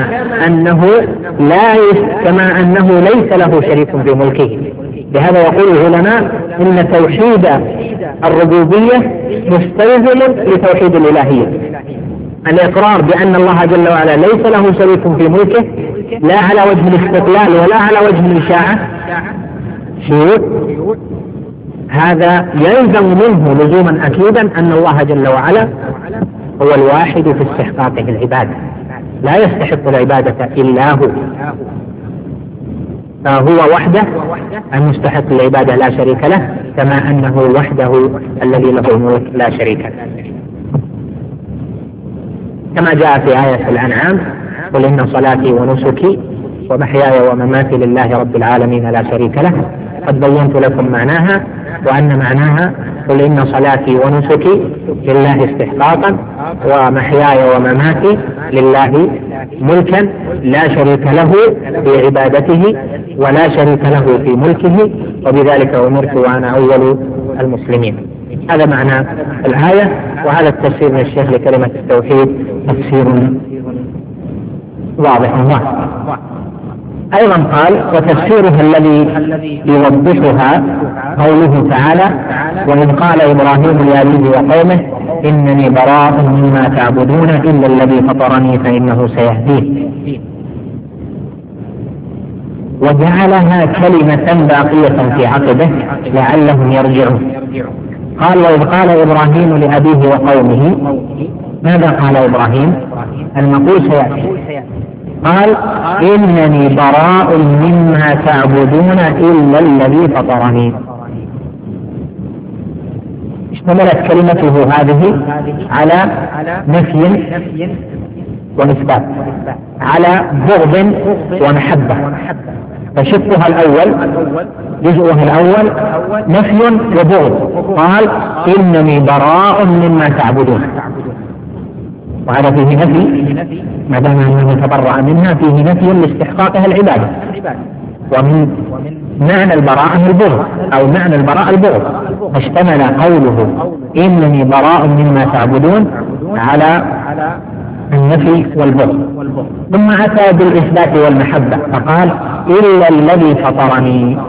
أنه ليس له شريك في ملكه. لهذا يقول العلماء إن توحيد الربوبية مستلزم لتوحيد الإلهية. الإقرار بأن الله جل وعلا ليس له شريك في ملكه لا على وجه الاستقلال ولا على وجه الإشاعة هذا يلزم منه لزوما أكيدا أن الله جل وعلا هو الواحد في استحقاقه العبادة، لا يستحق العبادة إلا هو، فهو وحده المستحق العبادة لا شريك له، كما أنه وحده الذي له الملك لا شريك له. كما جاء في آية الأنعام قل إن صلاتي ونسكي ومحياي ومماتي لله رب العالمين لا شريك له قد بينت لكم معناها، وأن معناها قل إن صلاتي ونسكي لله استحقاقا ومحياي ومماتي لله ملكا لا شريك له في عبادته ولا شريك له في ملكه، وبذلك أمرت وأنا أول المسلمين. هذا معنى الآية، وهذا التفسير من الشيخ لكلمة التوحيد تفسير واضح. أيضا قال وتفسيرها الذي يوضحها قوله تعالى وإذ قال إبراهيم لأبيه وقومه إنني براء مما تعبدون إلا الذي فطرني فإنه سيهدين، وجعلها كلمة باقية في عقبه لعلهم يرجعون. قال وإذ قال إبراهيم لأبيه وقومه، ماذا قال إبراهيم؟ المقول سيأتي. قال إنني براء مما تعبدون إلا الذي فطرني. اشتملت كلمته هذه على نفي وإثبات، على بغض ومحبة. فشقها الأول جزءها الأول نفي وبغض، قال إنني براء مما تعبدون، وهذا فيه نفي ما دام أنه تبرأ منها، فيه نفي لاستحقاقها العبادة. ومن معنى البراءة البغض أو معنى البراءة البغض، فاشتمل قوله إنني براء مما تعبدون على النفي والبغض. ثم أتى بالإثبات والمحبة فقال إلا الذي فطرني،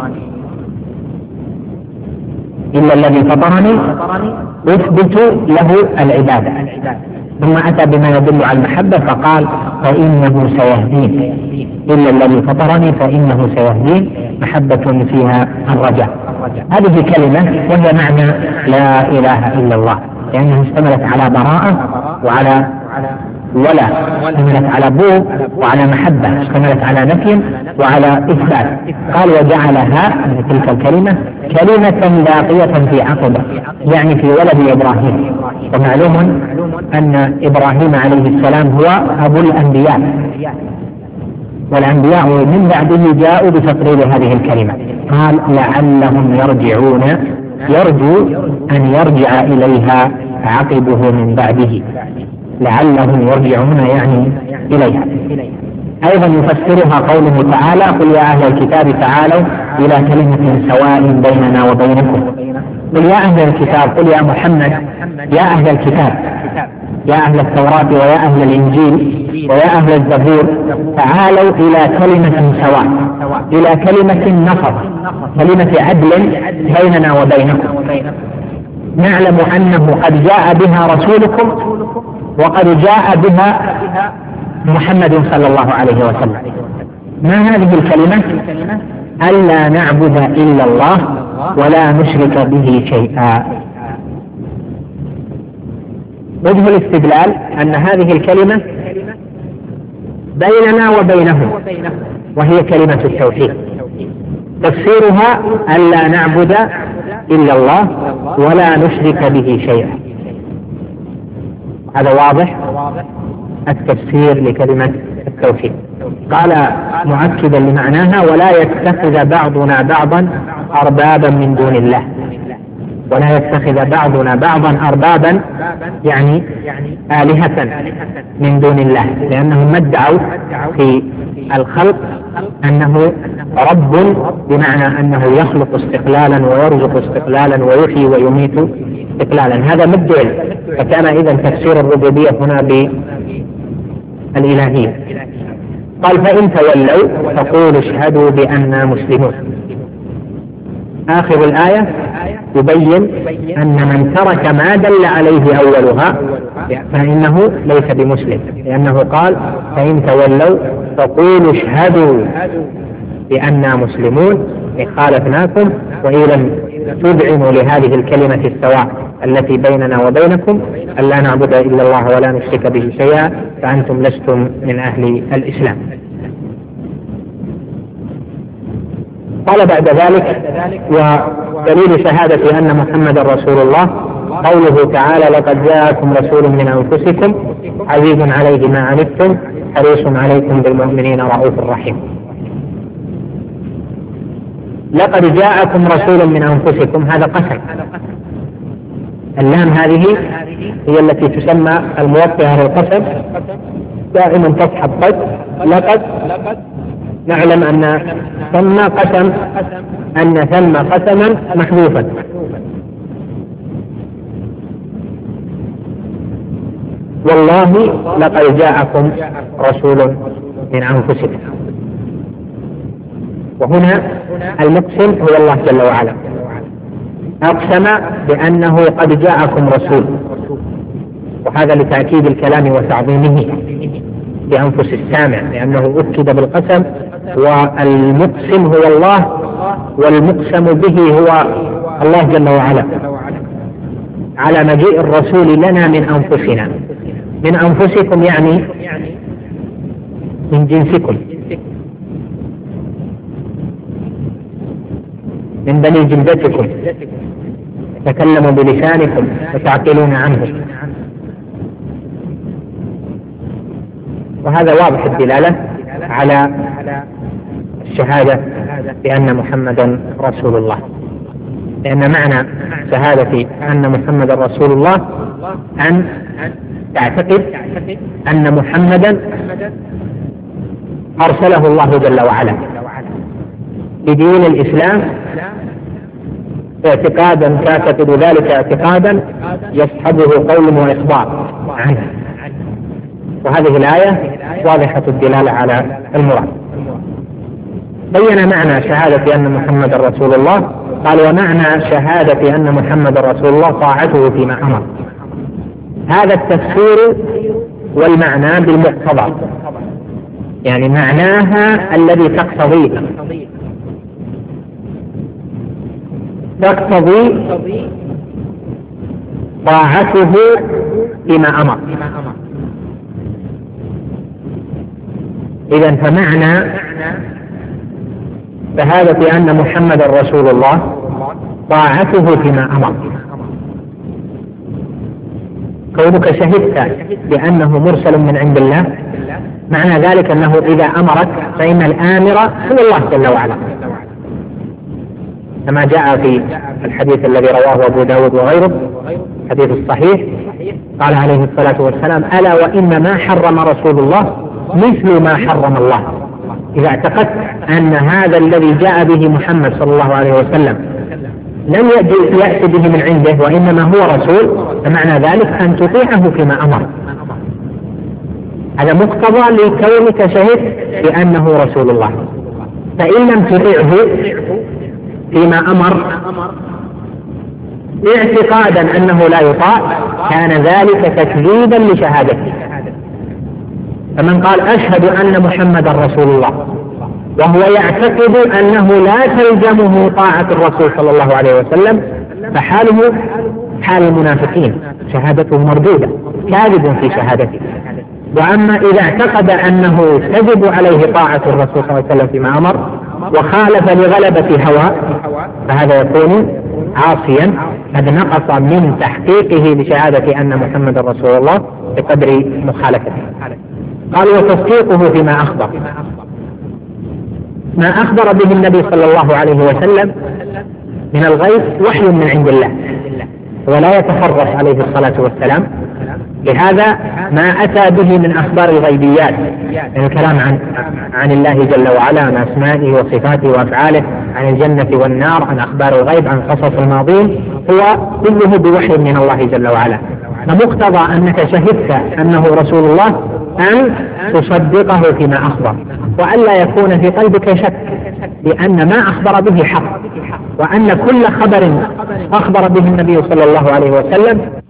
إلا الذي فطرني أثبت له العبادة. ثم أتى بما يدل على المحبة فقال فإنه سيهدين، إلا الذي فطرني فإنه سيهدين، محبة فيها الرجاء. هذه كلمة وهي معنى لا إله إلا الله، لأنها اشتملت على براءة وعلى ولا، اشتملت على بغض وعلى محبة، اشتملت على نفي وعلى إثبات. قال وجعلها تلك الكلمة كلمة باقية في عقبه، يعني في ولد إبراهيم. ومعلوم أن إبراهيم عليه السلام هو أبو الأنبياء، والأنبياء من بعده جاءوا بتقرير هذه الكلمة. قال لعلهم يرجعون، يرجو أن يرجع إليها عقبه من بعده، لعلهم يرجعون يعني إليها. أيضا يفسرها قوله تعالى قل يا أهل الكتاب تعالوا إلى كلمة سواء بيننا وبينكم. قل يا أهل الكتاب، قل يا محمد يا أهل الكتاب، يا أهل التوراة ويا أهل الإنجيل ويا أهل الزبور، تعالوا إلى كلمة سواء، إلى كلمة نصر، كلمة عدل بيننا وبينكم، نعلم أنه قد جاء بها رسولكم وقد جاء بها محمد صلى الله عليه وسلم. ما هذه الكلمة؟ ألا نعبد إلا الله ولا نشرك به شيئا. وجه الاستدلال أن هذه الكلمة بيننا وبينهم، وهي كلمة التوحيد. تفسيرها ألا نعبد إلا الله ولا نشرك به شيئا. هذا واضح التفسير لكلمة التوحيد. قال مؤكدا لمعناها ولا يتخذ بعضنا بعضا أربابا من دون الله، ولا يتخذ بعضنا بعضا أربابا يعني آلهة من دون الله، لأنهم ادعوا في الخلق أنه رب، بمعنى أنه يخلق استقلالا ويرزق استقلالا ويحيي ويميت استقلالا. هذا مدعي، فكان إذا تفسير الربوبية هنا بالإلهية. قال فإن تولوا فقولوا اشهدوا بأننا مسلمون. آخر الآية يبين أن من ترك ما دل عليه أولها فإنه ليس بمسلم، لأنه قال فإن تولوا فقولوا اشهدوا بأننا مسلمون، خالفناكم وإن لم تذعنوا لهذه الكلمة السواء التي بيننا وبينكم ألا نعبد إلا الله ولا نشرك به شيئا فأنتم لستم من أهل الإسلام. قال بعد ذلك ودليل شهادة أن محمد رسول الله قوله تعالى لقد جاءكم رسول من أنفسكم عزيز عليه ما عنتم حريص عليكم بالمؤمنين رؤوف رحيم. لقد جاءكم رسول من أنفسكم، هذا قسم. اللام هذه هي التي تسمى الموطئة للقسم، دائما تصحب قد. لقد نعلم أن ثم قسم، أن ثم قسما محذوفا. والله لقد جاءكم رسول من أنفسكم. وهنا المقسم هو الله جل وعلا، أقسم بأنه قد جاءكم رسول، وهذا لتأكيد الكلام وتعظيمه بأنفس السامع، لأنه أكد بالقسم. والمقسم هو الله، والمقسم به هو الله جل وعلا، على مجيء الرسول لنا من أنفسنا. من أنفسكم يعني من جنسكم، من بني جلدتكم، تكلموا بلسانكم وتعقلون عنه. وهذا واضح الدلالة على الشهادة بأن محمدا رسول الله، لأن معنى شهادة أن محمدا رسول الله أن تعتقد أن محمدا أرسله الله جل وعلا بدين الإسلام اعتقادا تعتقد ذلك اعتقادا يصحبه قول وإخبار عنه. وهذه الآية واضحة الدلالة على المراد. بين معنى شهادة أن محمد رسول الله، قال ومعنى شهادة أن محمد رسول الله طاعته فيما أمر. هذا التفسير والمعنى بالمقتضى، يعني معناها الذي تقتضيه، تقتضي طاعته فيما أمر. إذن فمعنى شهادة أن محمد رسول الله طاعته فيما أمر. كونك شهدت بأنه مرسل من عند الله، معنى ذلك أنه إذا أمرك فإن الآمر هو الله جل وعلا، كما جاء في الحديث الذي رواه أبو داود وغيره، حديث الصحيح، قال عليه الصلاة والسلام ألا وإن ما حرم رسول الله مثل ما حرم الله. إذا اعتقدت أن هذا الذي جاء به محمد صلى الله عليه وسلم لم يأتي به من عنده وإنما هو رسول، فمعنى ذلك أن تطيعه فيما أمر. هذا مقتضى لكونك شهدت بأنه رسول الله. فإن لم تطيعه فيما أمر اعتقادا أنه لا يطاع، كان ذلك تكذيبا لشهادته. فمن قال أشهد أن محمدا رسول الله وهو يعتقد أنه لا تلزمه طاعة الرسول صلى الله عليه وسلم، فحاله حال المنافقين، شهادته مردودة، كاذب في شهادته. وأما إذا اعتقد أنه تجب عليه طاعة الرسول صلى الله عليه وسلم فيما أمر وخالف لغلبة هواه، فهذا يكون عاصيا قد نقص من تحقيقه لشهادة أن محمد رسول الله بقدر مخالفته. قال وتصديقه فيما أخبر. ما أخبر به النبي صلى الله عليه وسلم من الغيب وحي من عند الله، ولا يتخرص عليه الصلاة والسلام، لهذا ما أتى به من أخبار الغيبيات، يعني الكلام عن الله جل وعلا، عن أسمائه وصفاته وأفعاله، عن الجنة والنار، عن أخبار الغيب، عن قصص الماضين، هو كله بوحي من الله جل وعلا. فمقتضى أنك شهدت أنه رسول الله أن تصدقه فيما أخبر، وألا يكون في قلبك شك بأن ما أخبر به حق، وأن كل خبر أخبر به النبي صلى الله عليه وسلم